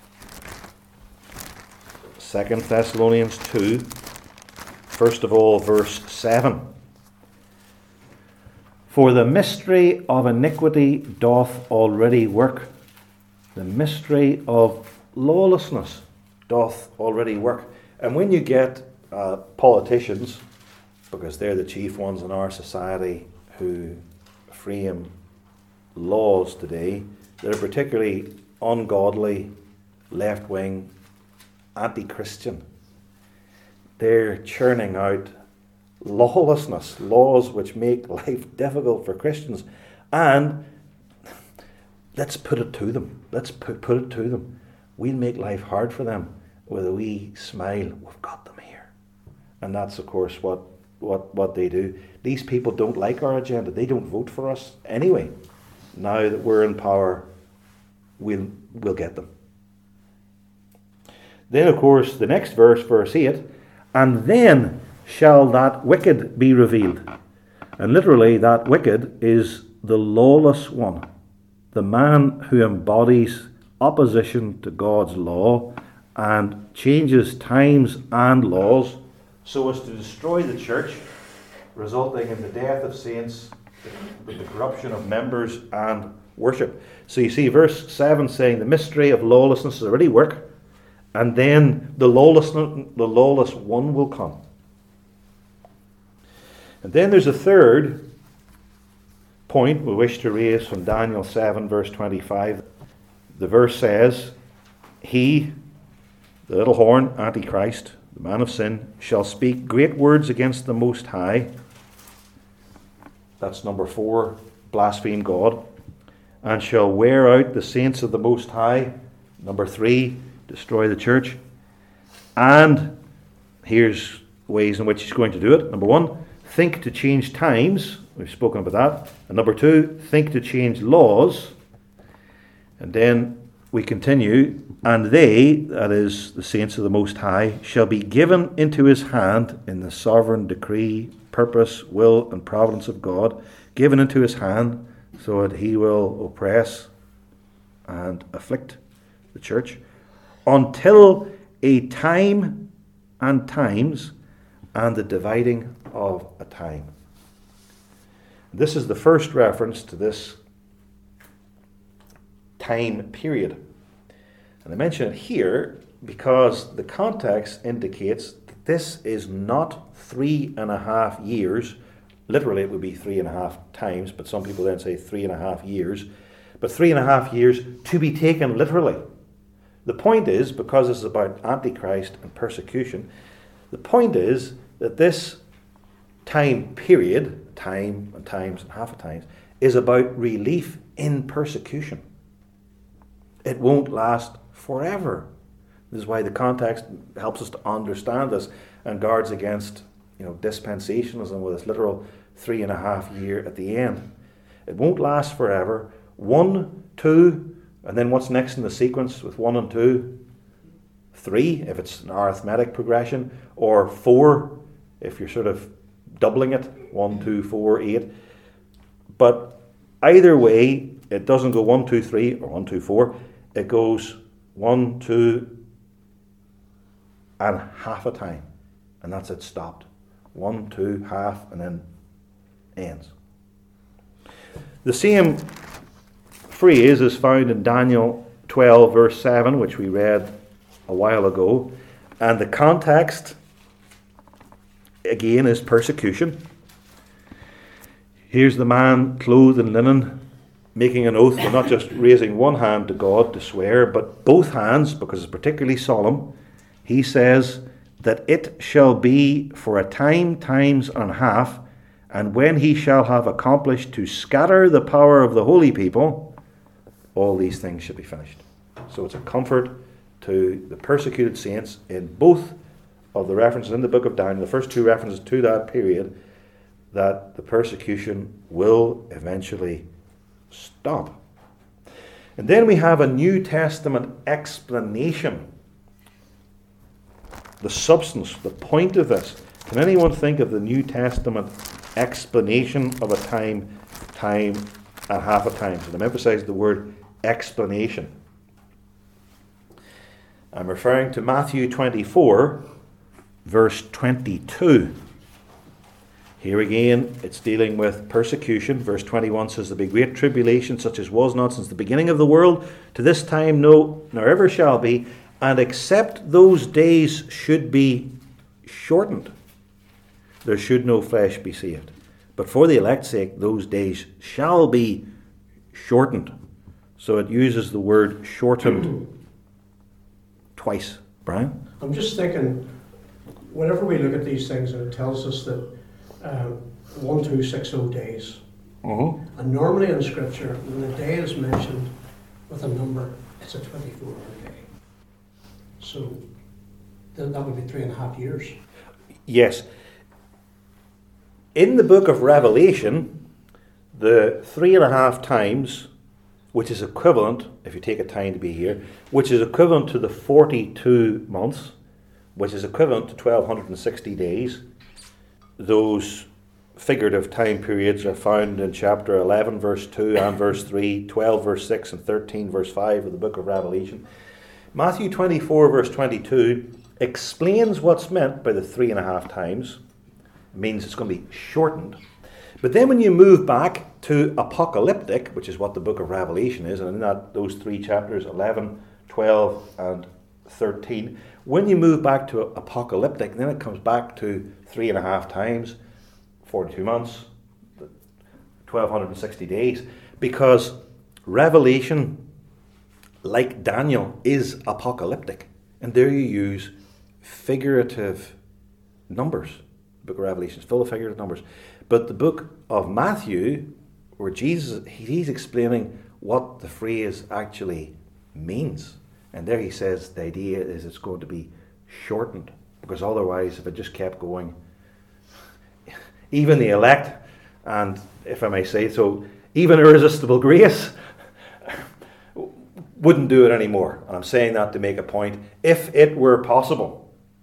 Second Thessalonians two, first of all, verse seven. "For the mystery of iniquity doth already work." The mystery of lawlessness doth already work. And when you get uh, politicians, because they're the chief ones in our society who frame laws today that are particularly ungodly, left-wing, anti-Christian, they're churning out lawlessness, laws which make life difficult for Christians. And let's put it to them. Let's put, put it to them. We'll make life hard for them with a wee smile. We've got them here. And that's, of course, what, what, what they do. These people don't like our agenda. They don't vote for us anyway. Now that we're in power, we'll, we'll get them. Then, of course, the next verse, verse eight, "And then shall that wicked be revealed." And literally, that wicked is the lawless one, the man who embodies opposition to God's law and changes times and laws so as to destroy the church, resulting in the death of saints, the, the corruption of members and worship. So you see verse seven saying the mystery of lawlessness is already work, and then the lawless, the lawless one will come. And then there's a third point we wish to raise from Daniel seven, verse twenty-five. The verse says, "He, the little horn, Antichrist, the man of sin, shall speak great words against the Most High." That's number four, blaspheme God. "And shall wear out the saints of the Most High." Number three, destroy the church. And here's ways in which he's going to do it. Number one, think to change times. We've spoken about that. And number two, think to change laws. And then we continue, "And they," that is the saints of the Most High, "shall be given into his hand in the sovereign decree, purpose, will, and providence of God," given into his hand so that he will oppress and afflict the church, "until a time and times and the dividing of a time." This is the first reference to this time period. And I mention it here because the context indicates that this is not three and a half years. Literally, it would be three and a half times, but some people then say three and a half years. But three and a half years to be taken literally. The point is, because this is about Antichrist and persecution, the point is that this time period, time and times and half a times, is about relief in persecution. It won't last forever. This is why the context helps us to understand this and guards against, you know, dispensationalism with its literal three and a half year at the end. It won't last forever. One, two, and then what's next in the sequence with one and two? Three, if it's an arithmetic progression, or four, if you're sort of doubling it, one, two, four, eight. But either way, it doesn't go one, two, three, or one, two, four. It goes one, two, and half a time. And that's it, stopped. One, two, half, and then ends. The same phrase is found in Daniel twelve, verse seven, which we read a while ago. And the context, again, is persecution. Here's the man clothed in linen, making an oath, but not just raising one hand to God to swear, but both hands, because it's particularly solemn. He says that it shall be for a time, times and a half, and when he shall have accomplished to scatter the power of the holy people, all these things should be finished. So it's a comfort to the persecuted saints in both of the references in the book of Daniel, the first two references to that period, that the persecution will eventually stop. And then we have a New Testament explanation. The substance, the point of this. Can anyone think of the New Testament explanation of a time, time, and half a time? So I'm emphasizing the word explanation. I'm referring to Matthew twenty-four, verse twenty-two. Here again, it's dealing with persecution. Verse twenty-one says, "There be great tribulation, such as was not since the beginning of the world, to this time no, nor ever shall be, and except those days should be shortened, there should no flesh be saved. But for the elect's sake, those days shall be shortened." So it uses the word shortened twice. Brian? I'm just thinking, whenever we look at these things, and it tells us that um, one, two, six, oh days. Uh-huh. And normally in Scripture, when a day is mentioned with a number, it's a twenty-four hour day. So then that would be three and a half years. Yes. In the book of Revelation, the three and a half times, which is equivalent, if you take a time to be here, which is equivalent to the forty-two months, which is equivalent to twelve sixty days. Those figurative time periods are found in chapter eleven, verse two and verse three, twelve, verse six, and thirteen, verse five of the book of Revelation. Matthew twenty-four, verse twenty-two explains what's meant by the three and a half times. It means it's going to be shortened. But then when you move back to apocalyptic, which is what the book of Revelation is, and in that those three chapters, eleven, twelve, and thirteen, when you move back to apocalyptic, then it comes back to three and a half times, forty-two months, twelve sixty days, because Revelation, like Daniel, is apocalyptic. And there you use figurative numbers. The book of Revelation is full of figurative numbers. But the book of Matthew, where Jesus, he's explaining what the phrase actually means. And there he says the idea is it's going to be shortened. Because otherwise, if it just kept going, even the elect, and if I may say so, even irresistible grace, wouldn't do it anymore. And I'm saying that to make a point. If it were possible.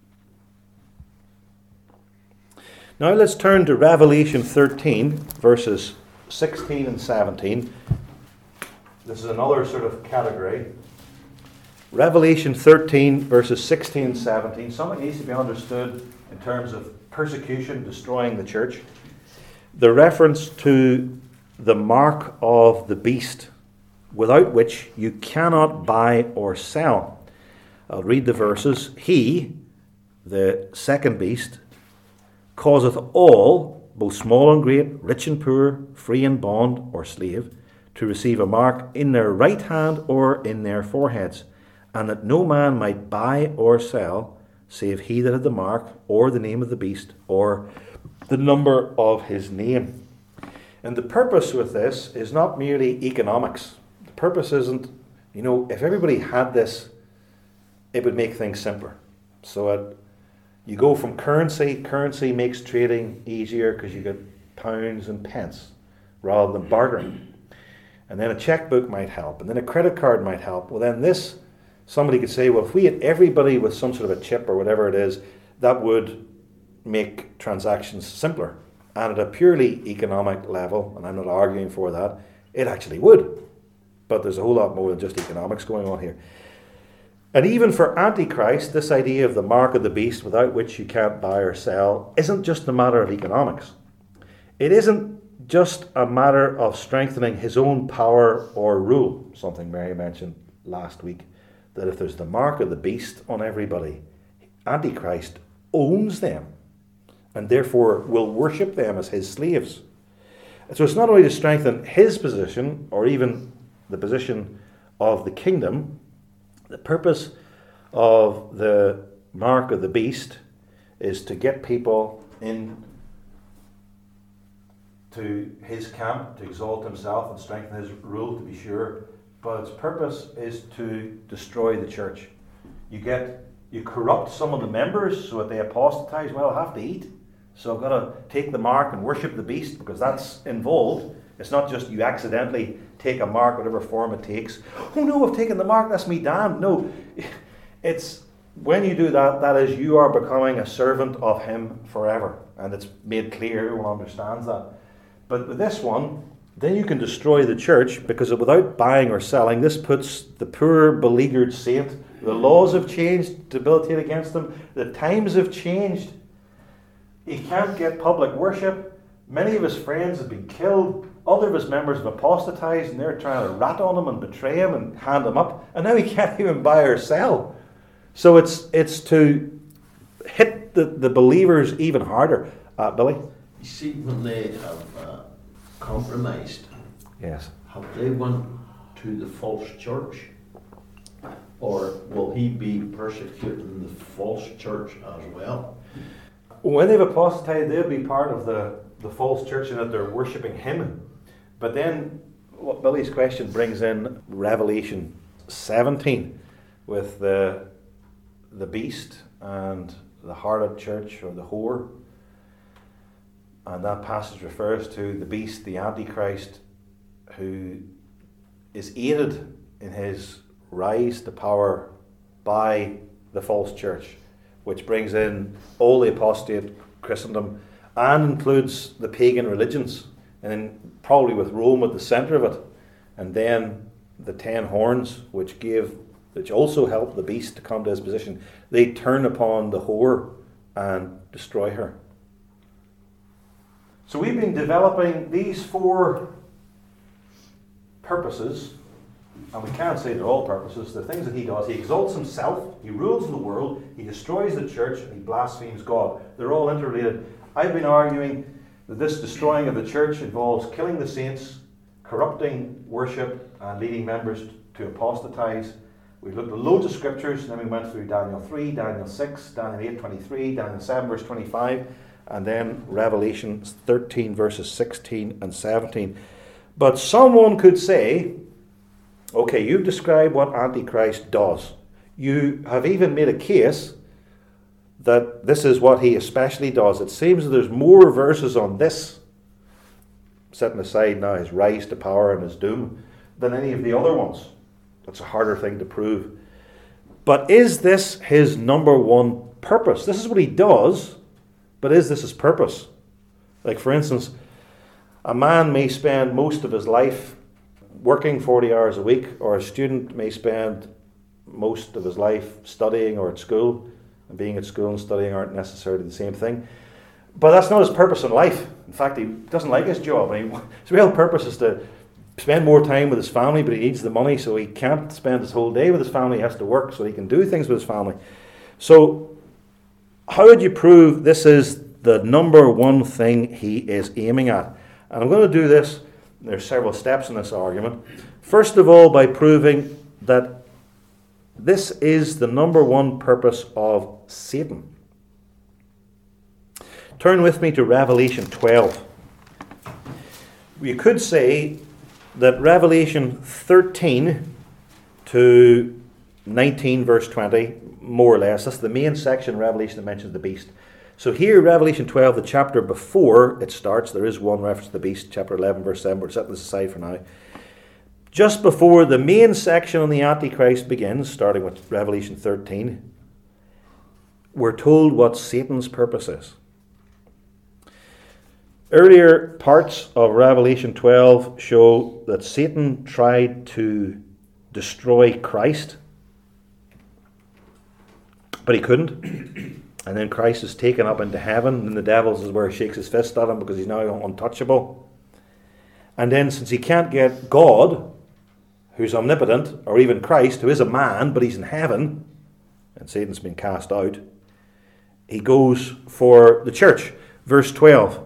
Now let's turn to Revelation thirteen, verses sixteen and seventeen. This is another sort of category. Revelation thirteen, verses sixteen and seventeen. Something needs to be understood in terms of persecution destroying the church. The reference to the mark of the beast, without which you cannot buy or sell. I'll read the verses. He, the second beast, causeth all, both small and great, rich and poor, free and bond or slave, to receive a mark in their right hand or in their foreheads, and that no man might buy or sell, save he that had the mark, or the name of the beast, or the number of his name. And the purpose with this is not merely economics. The purpose isn't You know, if everybody had this, it would make things simpler. So it, you go from currency, currency makes trading easier because you get pounds and pence rather than bartering. And then a checkbook might help, and then a credit card might help. Well, then this, somebody could say, well, if we had everybody with some sort of a chip or whatever it is, that would make transactions simpler. And at a purely economic level, and I'm not arguing for that, it actually would. But there's a whole lot more than just economics going on here. And even for Antichrist, this idea of the mark of the beast without which you can't buy or sell isn't just a matter of economics. It isn't just a matter of strengthening his own power or rule, something Mary mentioned last week, that if there's the mark of the beast on everybody, Antichrist owns them and therefore will worship them as his slaves. So it's not only to strengthen his position or even the position of the kingdom. The purpose of the mark of the beast is to get people in to his camp, to exalt himself and strengthen his rule, to be sure. But its purpose is to destroy the church. You get you corrupt some of the members so that they apostatize. Well, I have to eat, so I've got to take the mark and worship the beast, because that's involved. It's not just you accidentally take a mark, whatever form it takes. Oh no, I've taken the mark, that's me damned. No, it's when you do that, that is, you are becoming a servant of him forever. And it's made clear, everyone understands that. But with this one, then you can destroy the church, because without buying or selling, this puts the poor beleaguered saint, the laws have changed to militate against them, the times have changed. He can't get public worship. Many of his friends have been killed. Other of his members have apostatized, and they're trying to rat on him and betray him and hand him up. And now he can't even buy or sell. So it's it's to hit the, the believers even harder. Uh, Billy? You see, when they have uh, compromised, Yes. have they went to the false church? Or will he be persecuting the false church as well? When they've apostatized, they'll be part of the, the false church in that they're worshipping him. But then what Billy's question brings in Revelation seventeen with the the beast and the harlot church, or the whore. And that passage refers to the beast, the Antichrist, who is aided in his rise to power by the false church, which brings in all the apostate Christendom and includes the pagan religions, and then probably with Rome at the centre of it, and then the ten horns, which gave, which also helped the beast to come to his position. They turn upon the whore and destroy her. So we've been developing these four purposes, and we can't say they're all purposes. The things that he does: he exalts himself, he rules the world, he destroys the church, and he blasphemes God. They're all interrelated. I've been arguing that this destroying of the church involves killing the saints, corrupting worship, and leading members to apostatize. We looked at loads of scriptures, and then we went through Daniel three, Daniel six, Daniel eight twenty-three, Daniel seven verse twenty-five, and then Revelation thirteen verses sixteen and seventeen. But someone could say, okay, you've described what Antichrist does. You have even made a case that this is what he especially does. It seems that there's more verses on this, setting aside now his rise to power and his doom, than any of the other ones. That's a harder thing to prove. But is this his number one purpose? This is what he does, but is this his purpose? Like, for instance, a man may spend most of his life working forty hours a week, or a student may spend most of his life studying or at school, and being at school and studying aren't necessarily the same thing. But that's not his purpose in life. In fact, he doesn't like his job. I mean, his real purpose is to spend more time with his family, but he needs the money, so he can't spend his whole day with his family. He has to work so he can do things with his family. So how would you prove this is the number one thing he is aiming at? And I'm going to do this. There's several steps in this argument. First of all, by proving that this is the number one purpose of Satan. Turn with me to Revelation twelve. You could say that Revelation thirteen to nineteen verse twenty, more or less. That's the main section of Revelation that mentions the beast. So here, Revelation twelve, the chapter before it starts, there is one reference to the beast, chapter eleven verse seven, we're setting this aside for now. Just before the main section on the Antichrist begins, starting with Revelation thirteen, we're told what Satan's purpose is. Earlier parts of Revelation twelve show that Satan tried to destroy Christ, but he couldn't. And then Christ is taken up into heaven, and the devil is where he shakes his fist at him because he's now untouchable. And then, since he can't get God, who's omnipotent, or even Christ, who is a man, but he's in heaven, and Satan's been cast out, he goes for the church. Verse twelve.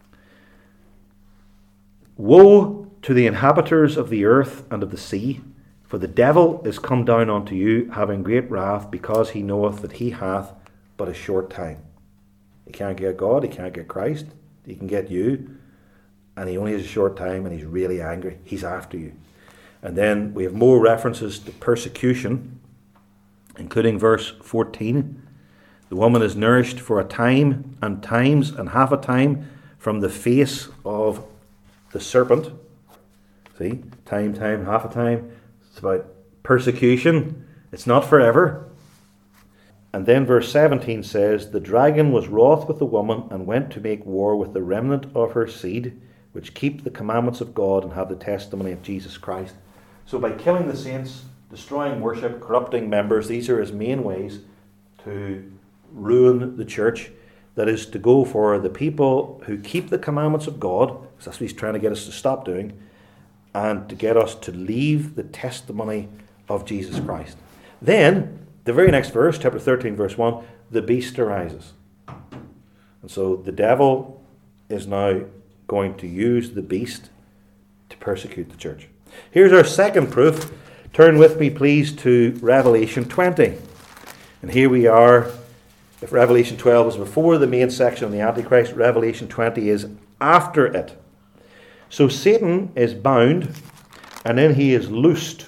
Woe to the inhabitants of the earth and of the sea, for the devil is come down unto you, having great wrath, because he knoweth that he hath but a short time. He can't get God, he can't get Christ, he can get you, and he only has a short time, and he's really angry. He's after you. And then we have more references to persecution, including verse fourteen. The woman is nourished for a time and times and half a time from the face of the serpent. See, time, time, half a time. It's about persecution. It's not forever. And then verse seventeen says, the dragon was wroth with the woman and went to make war with the remnant of her seed, which keep the commandments of God and have the testimony of Jesus Christ. So by killing the saints, destroying worship, corrupting members, these are his main ways to ruin the church. That is, to go for the people who keep the commandments of God, because that's what he's trying to get us to stop doing, and to get us to leave the testimony of Jesus Christ. Then, the very next verse, chapter thirteen, verse one, the beast arises. And so the devil is now going to use the beast to persecute the church. Here's our second proof. Turn with me, please, to Revelation twenty. And here we are. If Revelation twelve was before the main section on the Antichrist, Revelation twenty is after it. So Satan is bound, and then he is loosed.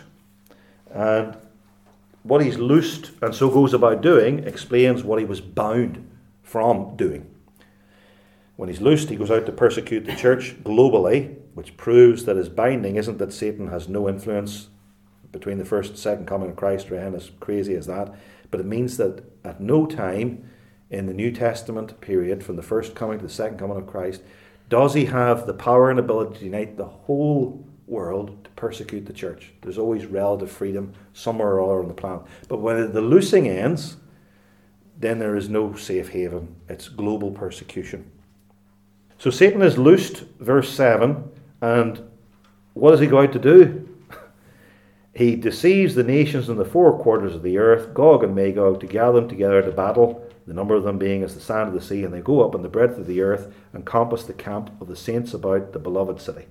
And what he's loosed and so goes about doing explains what he was bound from doing. When he's loosed, he goes out to persecute the church globally, which proves that his binding isn't that Satan has no influence between the first and second coming of Christ, or anything as crazy as that. But it means that at no time in the New Testament period, from the first coming to the second coming of Christ, does he have the power and ability to unite the whole world to persecute the church. There's always relative freedom somewhere or other on the planet. But when the loosing ends, then there is no safe haven. It's global persecution. So Satan is loosed, verse seven, and what does he go out to do? He deceives the nations in the four quarters of the earth, Gog and Magog, to gather them together to battle, the number of them being as the sand of the sea, and they go up in the breadth of the earth and compass the camp of the saints about the beloved city.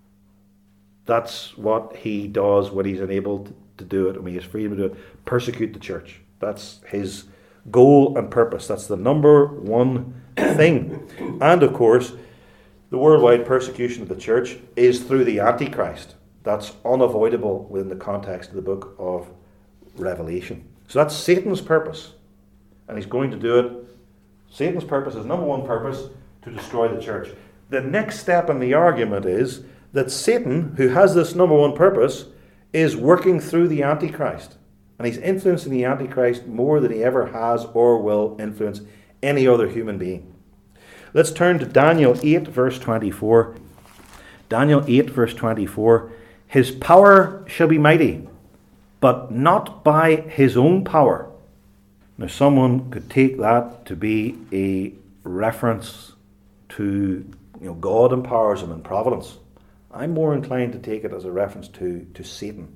That's what he does when he's enabled to do it, and he has freedom to do it. Persecute the church. That's his goal and purpose. That's the number one thing. And of course, the worldwide persecution of the church is through the Antichrist. That's unavoidable within the context of the book of Revelation. So that's Satan's purpose. And he's going to do it. Satan's purpose, his number one purpose, to destroy the church. The next step in the argument is that Satan, who has this number one purpose, is working through the Antichrist. And he's influencing the Antichrist more than he ever has or will influence any other human being. Let's turn to Daniel eight, verse twenty-four. Daniel eight, verse twenty-four. His power shall be mighty, but not by his own power. Now, someone could take that to be a reference to, you know, God empowers him in providence. I'm more inclined to take it as a reference to, to Satan.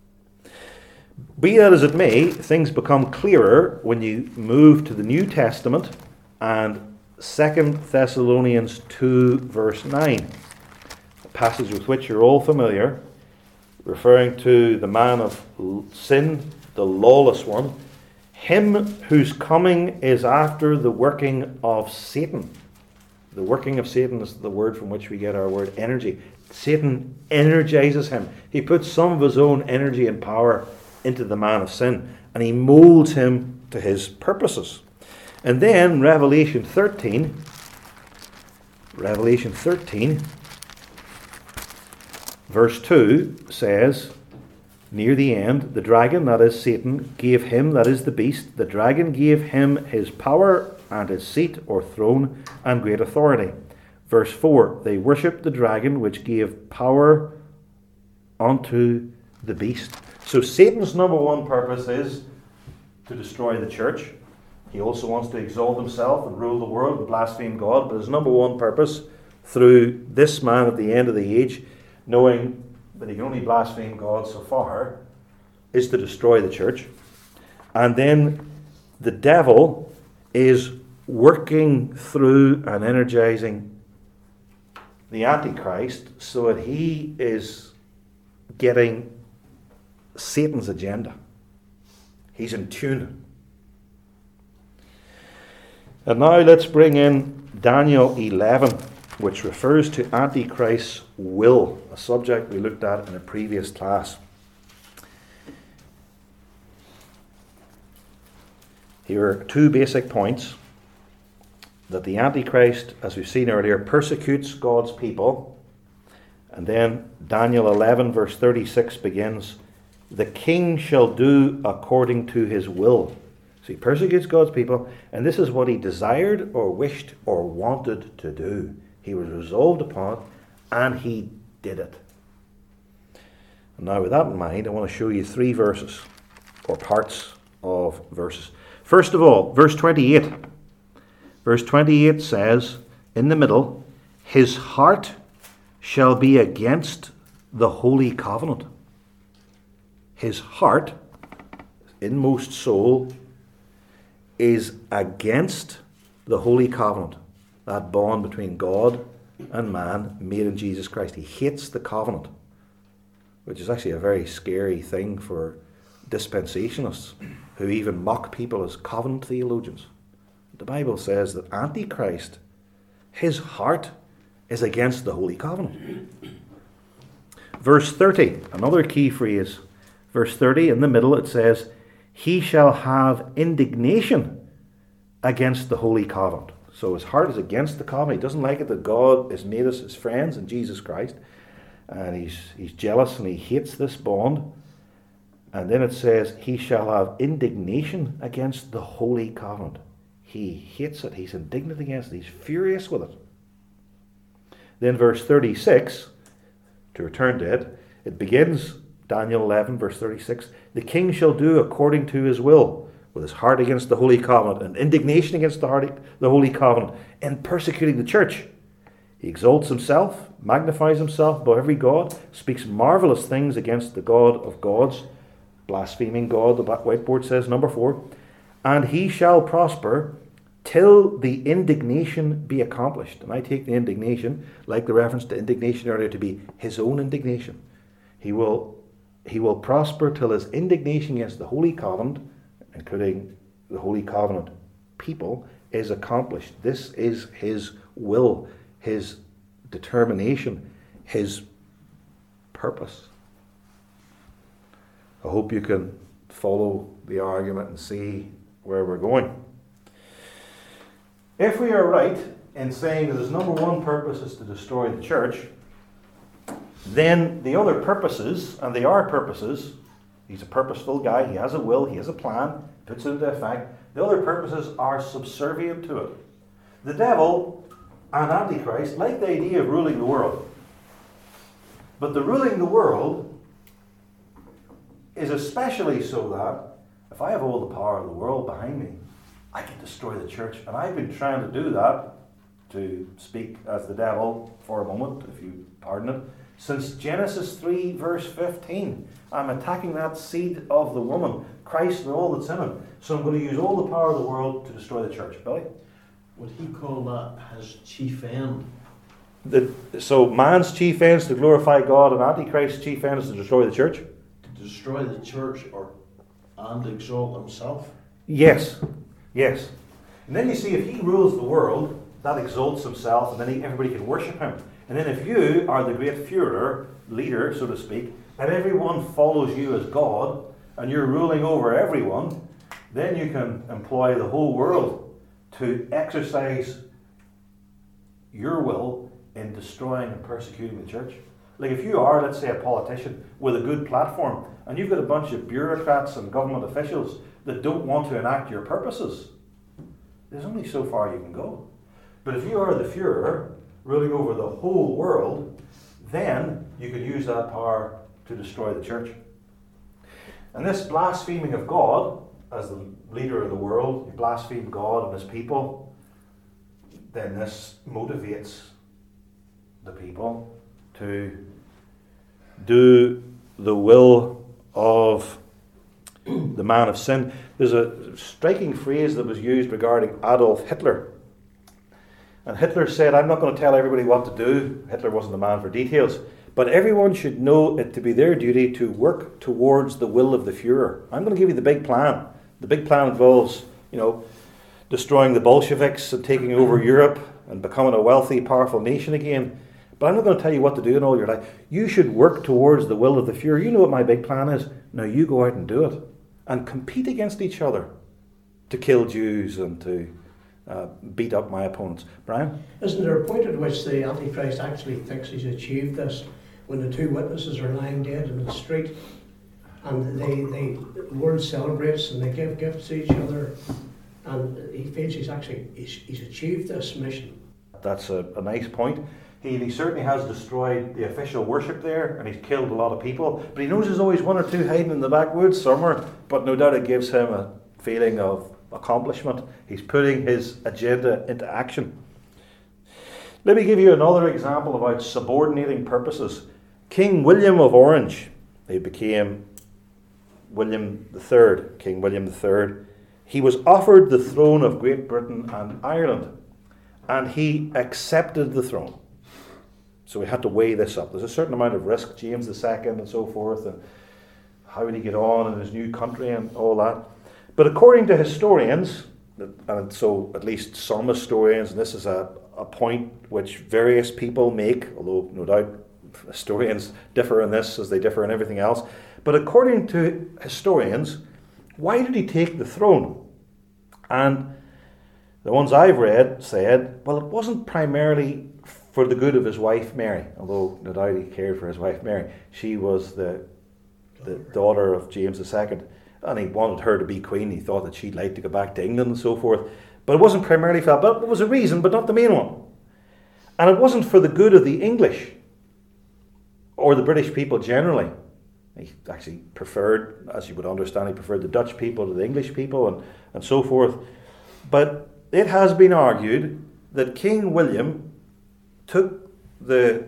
Be that as it may, things become clearer when you move to the New Testament and Second Thessalonians two, verse nine, a passage with which you're all familiar, referring to the man of sin, the lawless one, him whose coming is after the working of Satan. The working of Satan is the word from which we get our word energy. Satan energizes him. He puts some of his own energy and power into the man of sin, and he molds him to his purposes. And then Revelation thirteen, Revelation thirteen, verse two says, near the end, the dragon, that is Satan, gave him, that is the beast, the dragon gave him his power and his seat or throne and great authority. Verse four, they worshipped the dragon which gave power unto the beast. So Satan's number one purpose is to destroy the church. He also wants to exalt himself and rule the world and blaspheme God. But his number one purpose through this man at the end of the age, knowing that he can only blaspheme God so far, is to destroy the church. And then the devil is working through and energizing the Antichrist so that he is getting Satan's agenda. He's in tune. And now let's bring in Daniel eleven, which refers to Antichrist's will, a subject we looked at in a previous class. Here are two basic points. That the Antichrist, as we've seen earlier, persecutes God's people. And then Daniel eleven verse thirty-six begins, the king shall do according to his will. So he persecutes God's people, and this is what he desired or wished or wanted to do. He was resolved upon it, and he did it. And now with that in mind, I want to show you three verses, or parts of verses. First of all, verse twenty-eight. Verse twenty-eight says, in the middle, his heart shall be against the holy covenant. His heart, inmost soul, is against the holy covenant, that bond between God and man made in Jesus Christ. He hates the covenant, which is actually a very scary thing for dispensationalists who even mock people as covenant theologians. The Bible says that Antichrist, his heart is against the holy covenant. Verse thirty, another key phrase. Verse thirty, in the middle it says, he shall have indignation against the holy covenant. So his heart is against the covenant. He doesn't like it that God has made us his friends in Jesus Christ. And he's, he's jealous and he hates this bond. And then it says, he shall have indignation against the holy covenant. He hates it. He's indignant against it. He's furious with it. Then verse thirty-six, to return to it, it begins, Daniel eleven, verse thirty-six, the king shall do according to his will, with his heart against the holy covenant, and indignation against the, heart, the holy covenant, in persecuting the church. He exalts himself, magnifies himself above every god, speaks marvelous things against the God of gods, blaspheming God, the whiteboard says, number four, and he shall prosper till the indignation be accomplished. And I take the indignation, like the reference to indignation earlier, to be his own indignation. He will, he will prosper till his indignation against the Holy Covenant, including the Holy Covenant people, is accomplished. This is his will, his determination, his purpose. I hope you can follow the argument and see where we're going. If we are right in saying that his number one purpose is to destroy the church, then the other purposes, and they are purposes, he's a purposeful guy, he has a will, he has a plan, puts it into effect, the other purposes are subservient to it. The devil and Antichrist like the idea of ruling the world. But the ruling the world is especially so that if I have all the power of the world behind me, I can destroy the church. And I've been trying to do that, to speak as the devil for a moment, if you pardon it, since Genesis three verse fifteen. I'm attacking that seed of the woman, Christ and all that's in him. So I'm going to use all the power of the world to destroy the church. Billy? Would he call that his chief end? The, so man's chief end is to glorify God, and Antichrist's chief end is to destroy the church? To destroy the church or and exalt himself? Yes. Yes. And then you see, if he rules the world, that exalts himself, and then he, everybody can worship him. And then if you are the great Führer, leader, so to speak, and everyone follows you as God, and you're ruling over everyone, then you can employ the whole world to exercise your will in destroying and persecuting the church. Like if you are, let's say, a politician with a good platform, and you've got a bunch of bureaucrats and government officials that don't want to enact your purposes, there's only so far you can go. But if you are the Führer, ruling over the whole world, then you can use that power to destroy the church. And this blaspheming of God, as the leader of the world, you blaspheme God and his people, then this motivates the people to do the will of the man of sin. There's a striking phrase that was used regarding Adolf Hitler. And Hitler said, I'm not going to tell everybody what to do. Hitler wasn't the man for details. But everyone should know it to be their duty to work towards the will of the Führer. I'm going to give you the big plan. The big plan involves, you know, destroying the Bolsheviks and taking over Europe and becoming a wealthy, powerful nation again. But I'm not going to tell you what to do in all your life. You should work towards the will of the Führer. You know what my big plan is. Now you go out and do it. And compete against each other to kill Jews and to uh, beat up my opponents. Brian? Isn't there a point at which the Antichrist actually thinks he's achieved this, when the two witnesses are lying dead in the street and they, they the world celebrates and they give gifts to each other, and he feels he's actually he's, he's achieved this mission? That's a, a nice point. He, he certainly has destroyed the official worship there, and he's killed a lot of people. But he knows there's always one or two hiding in the backwoods somewhere. But no doubt it gives him a feeling of accomplishment. He's putting his agenda into action. Let me give you another example about subordinating purposes. King William of Orange, he became William the Third, King William the Third. He was offered the throne of Great Britain and Ireland, and he accepted the throne. So we had to weigh this up. There's a certain amount of risk, James the Second and so forth, and how would he get on in his new country and all that. But according to historians, and so at least some historians, and this is a, a point which various people make, although no doubt historians differ in this as they differ in everything else, but according to historians, why did he take the throne? And the ones I've read said, well, it wasn't primarily for the good of his wife Mary, although no doubt he cared for his wife Mary. She was the, the daughter of James the Second, and he wanted her to be queen. He thought that she'd like to go back to England and so forth. But it wasn't primarily for that, but it was a reason, but not the main one. And it wasn't for the good of the English or the British people generally. He actually preferred, as you would understand, he preferred the Dutch people to the English people and, and so forth. But it has been argued that King William took the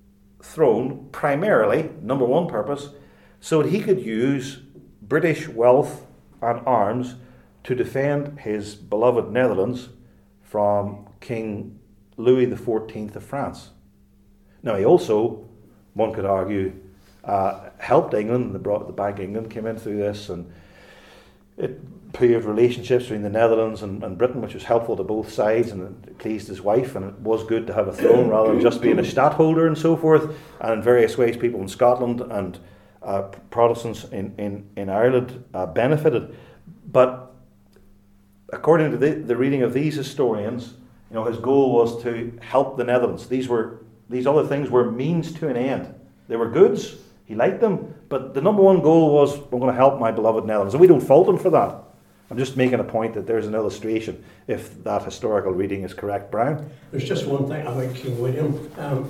throne primarily, number one purpose, so that he could use British wealth and arms to defend his beloved Netherlands from King Louis the Fourteenth of France. Now he also, one could argue, uh, helped England. They brought the Bank of England came in through this, and it improved relationships between the Netherlands and, and Britain, which was helpful to both sides, and it pleased his wife, and it was good to have a throne rather than just being a stadtholder and so forth. And in various ways, people in Scotland and uh, Protestants in, in, in Ireland uh, benefited. But according to the, the reading of these historians, you know, his goal was to help the Netherlands. These were these other things were means to an end. They were goods. He liked them, but the number one goal was, I'm going to help my beloved Netherlands. And we don't fault him for that. I'm just making a point that there's an illustration, if that historical reading is correct. Brian? There's just one thing about King William. Um,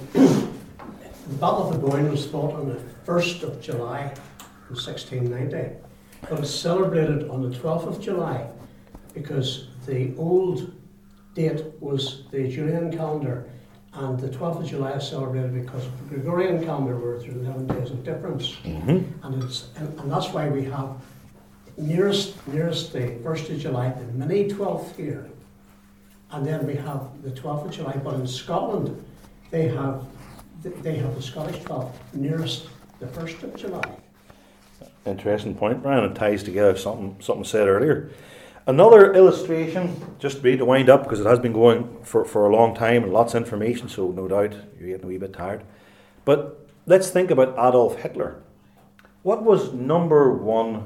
the Battle of the Boyne was fought on the first of July in sixteen ninety, but it's celebrated on the twelfth of July because the old date was the Julian calendar, and the twelfth of July is celebrated because of the Gregorian calendar, where it's eleven days of difference. Mm-hmm. And, it's, and, and that's why we have nearest nearest the first of July, the mini twelfth here, and then we have the twelfth of July. But in Scotland, they have they have the Scottish twelfth nearest the first of July. Interesting point, Brian. It ties together something something said earlier. Another illustration, just to, to wind up, because it has been going for, for a long time and lots of information, so no doubt you're getting a wee bit tired. But let's think about Adolf Hitler. What was number one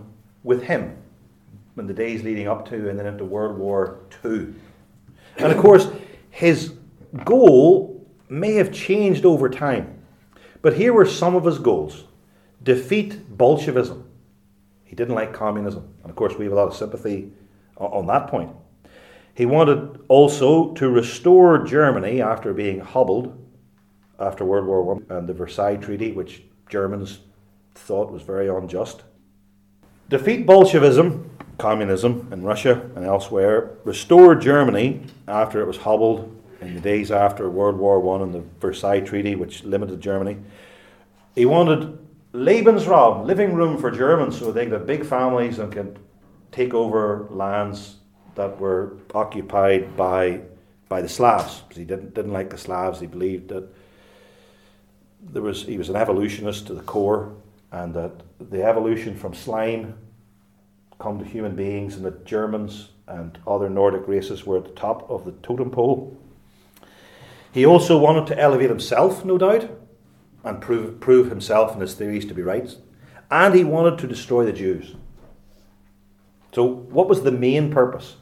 with him in the days leading up to and then into World War Two. And of course, his goal may have changed over time. But here were some of his goals. Defeat Bolshevism. He didn't like communism. And of course, we have a lot of sympathy on that point. He wanted also to restore Germany after being hobbled after World War One and the Versailles Treaty, which Germans thought was very unjust. Defeat Bolshevism, communism in Russia and elsewhere. Restore Germany after it was hobbled in the days after World War One and the Versailles Treaty, which limited Germany. He wanted Lebensraum, living room for Germans, so they could have big families and could take over lands that were occupied by by the Slavs. He didn't didn't like the Slavs. He believed that there was he was an evolutionist to the core, and that the evolution from slime come to human beings, and that Germans and other Nordic races were at the top of the totem pole. He also wanted to elevate himself, no doubt, and prove prove himself and his theories to be right. And he wanted to destroy the Jews. So what was the main purpose?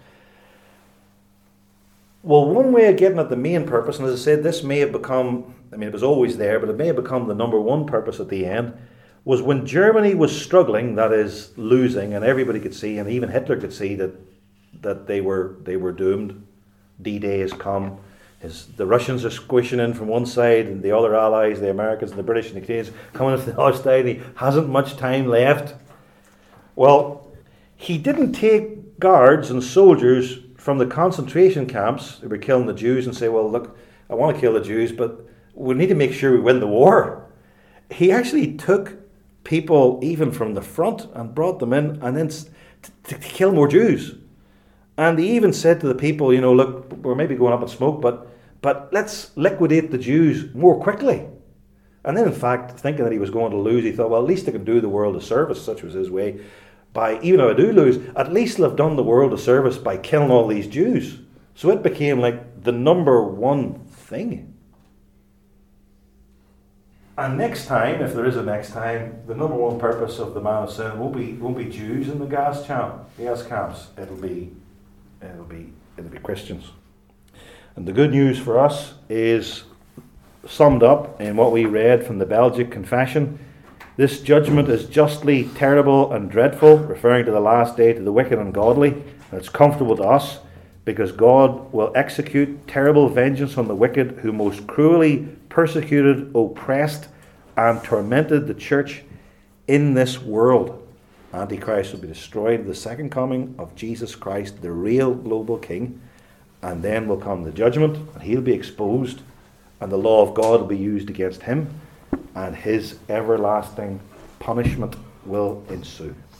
Well, one way of getting at the main purpose, and as I said, this may have become, I mean, it was always there, but it may have become the number one purpose at the end, was when Germany was struggling, that is, losing, and everybody could see, and even Hitler could see that that they were they were doomed. D-Day has come. His, the Russians are squishing in from one side, and the other allies, the Americans and the British and the Canadians, coming in from the other side, and he hasn't much time left. Well, he didn't take guards and soldiers from the concentration camps who were killing the Jews and say, well, look, I want to kill the Jews, but we need to make sure we win the war. He actually took people even from the front and brought them in and then to, to kill more Jews. And he even said to the people, you know, look, we're maybe going up in smoke, but but let's liquidate the Jews more quickly. And then, in fact, thinking that he was going to lose, he thought, well, at least I can do the world a service, such was his way, by, even if I do lose, at least I'll have done the world a service by killing all these Jews. So it became like the number one thing. And next time, if there is a next time, the number one purpose of the man of sin won't be won't be Jews in the gas champ, gas camps. It'll be it'll be it'll be Christians. And the good news for us is summed up in what we read from the Belgic Confession. This judgment is justly terrible and dreadful, referring to the last day to the wicked and godly, and it's comfortable to us because God will execute terrible vengeance on the wicked who most cruelly persecuted, oppressed, and tormented the church in this world. Antichrist will be destroyed at the second coming of Jesus Christ, the real global king, and then will come the judgment, and he'll be exposed, and the law of God will be used against him, and his everlasting punishment will ensue.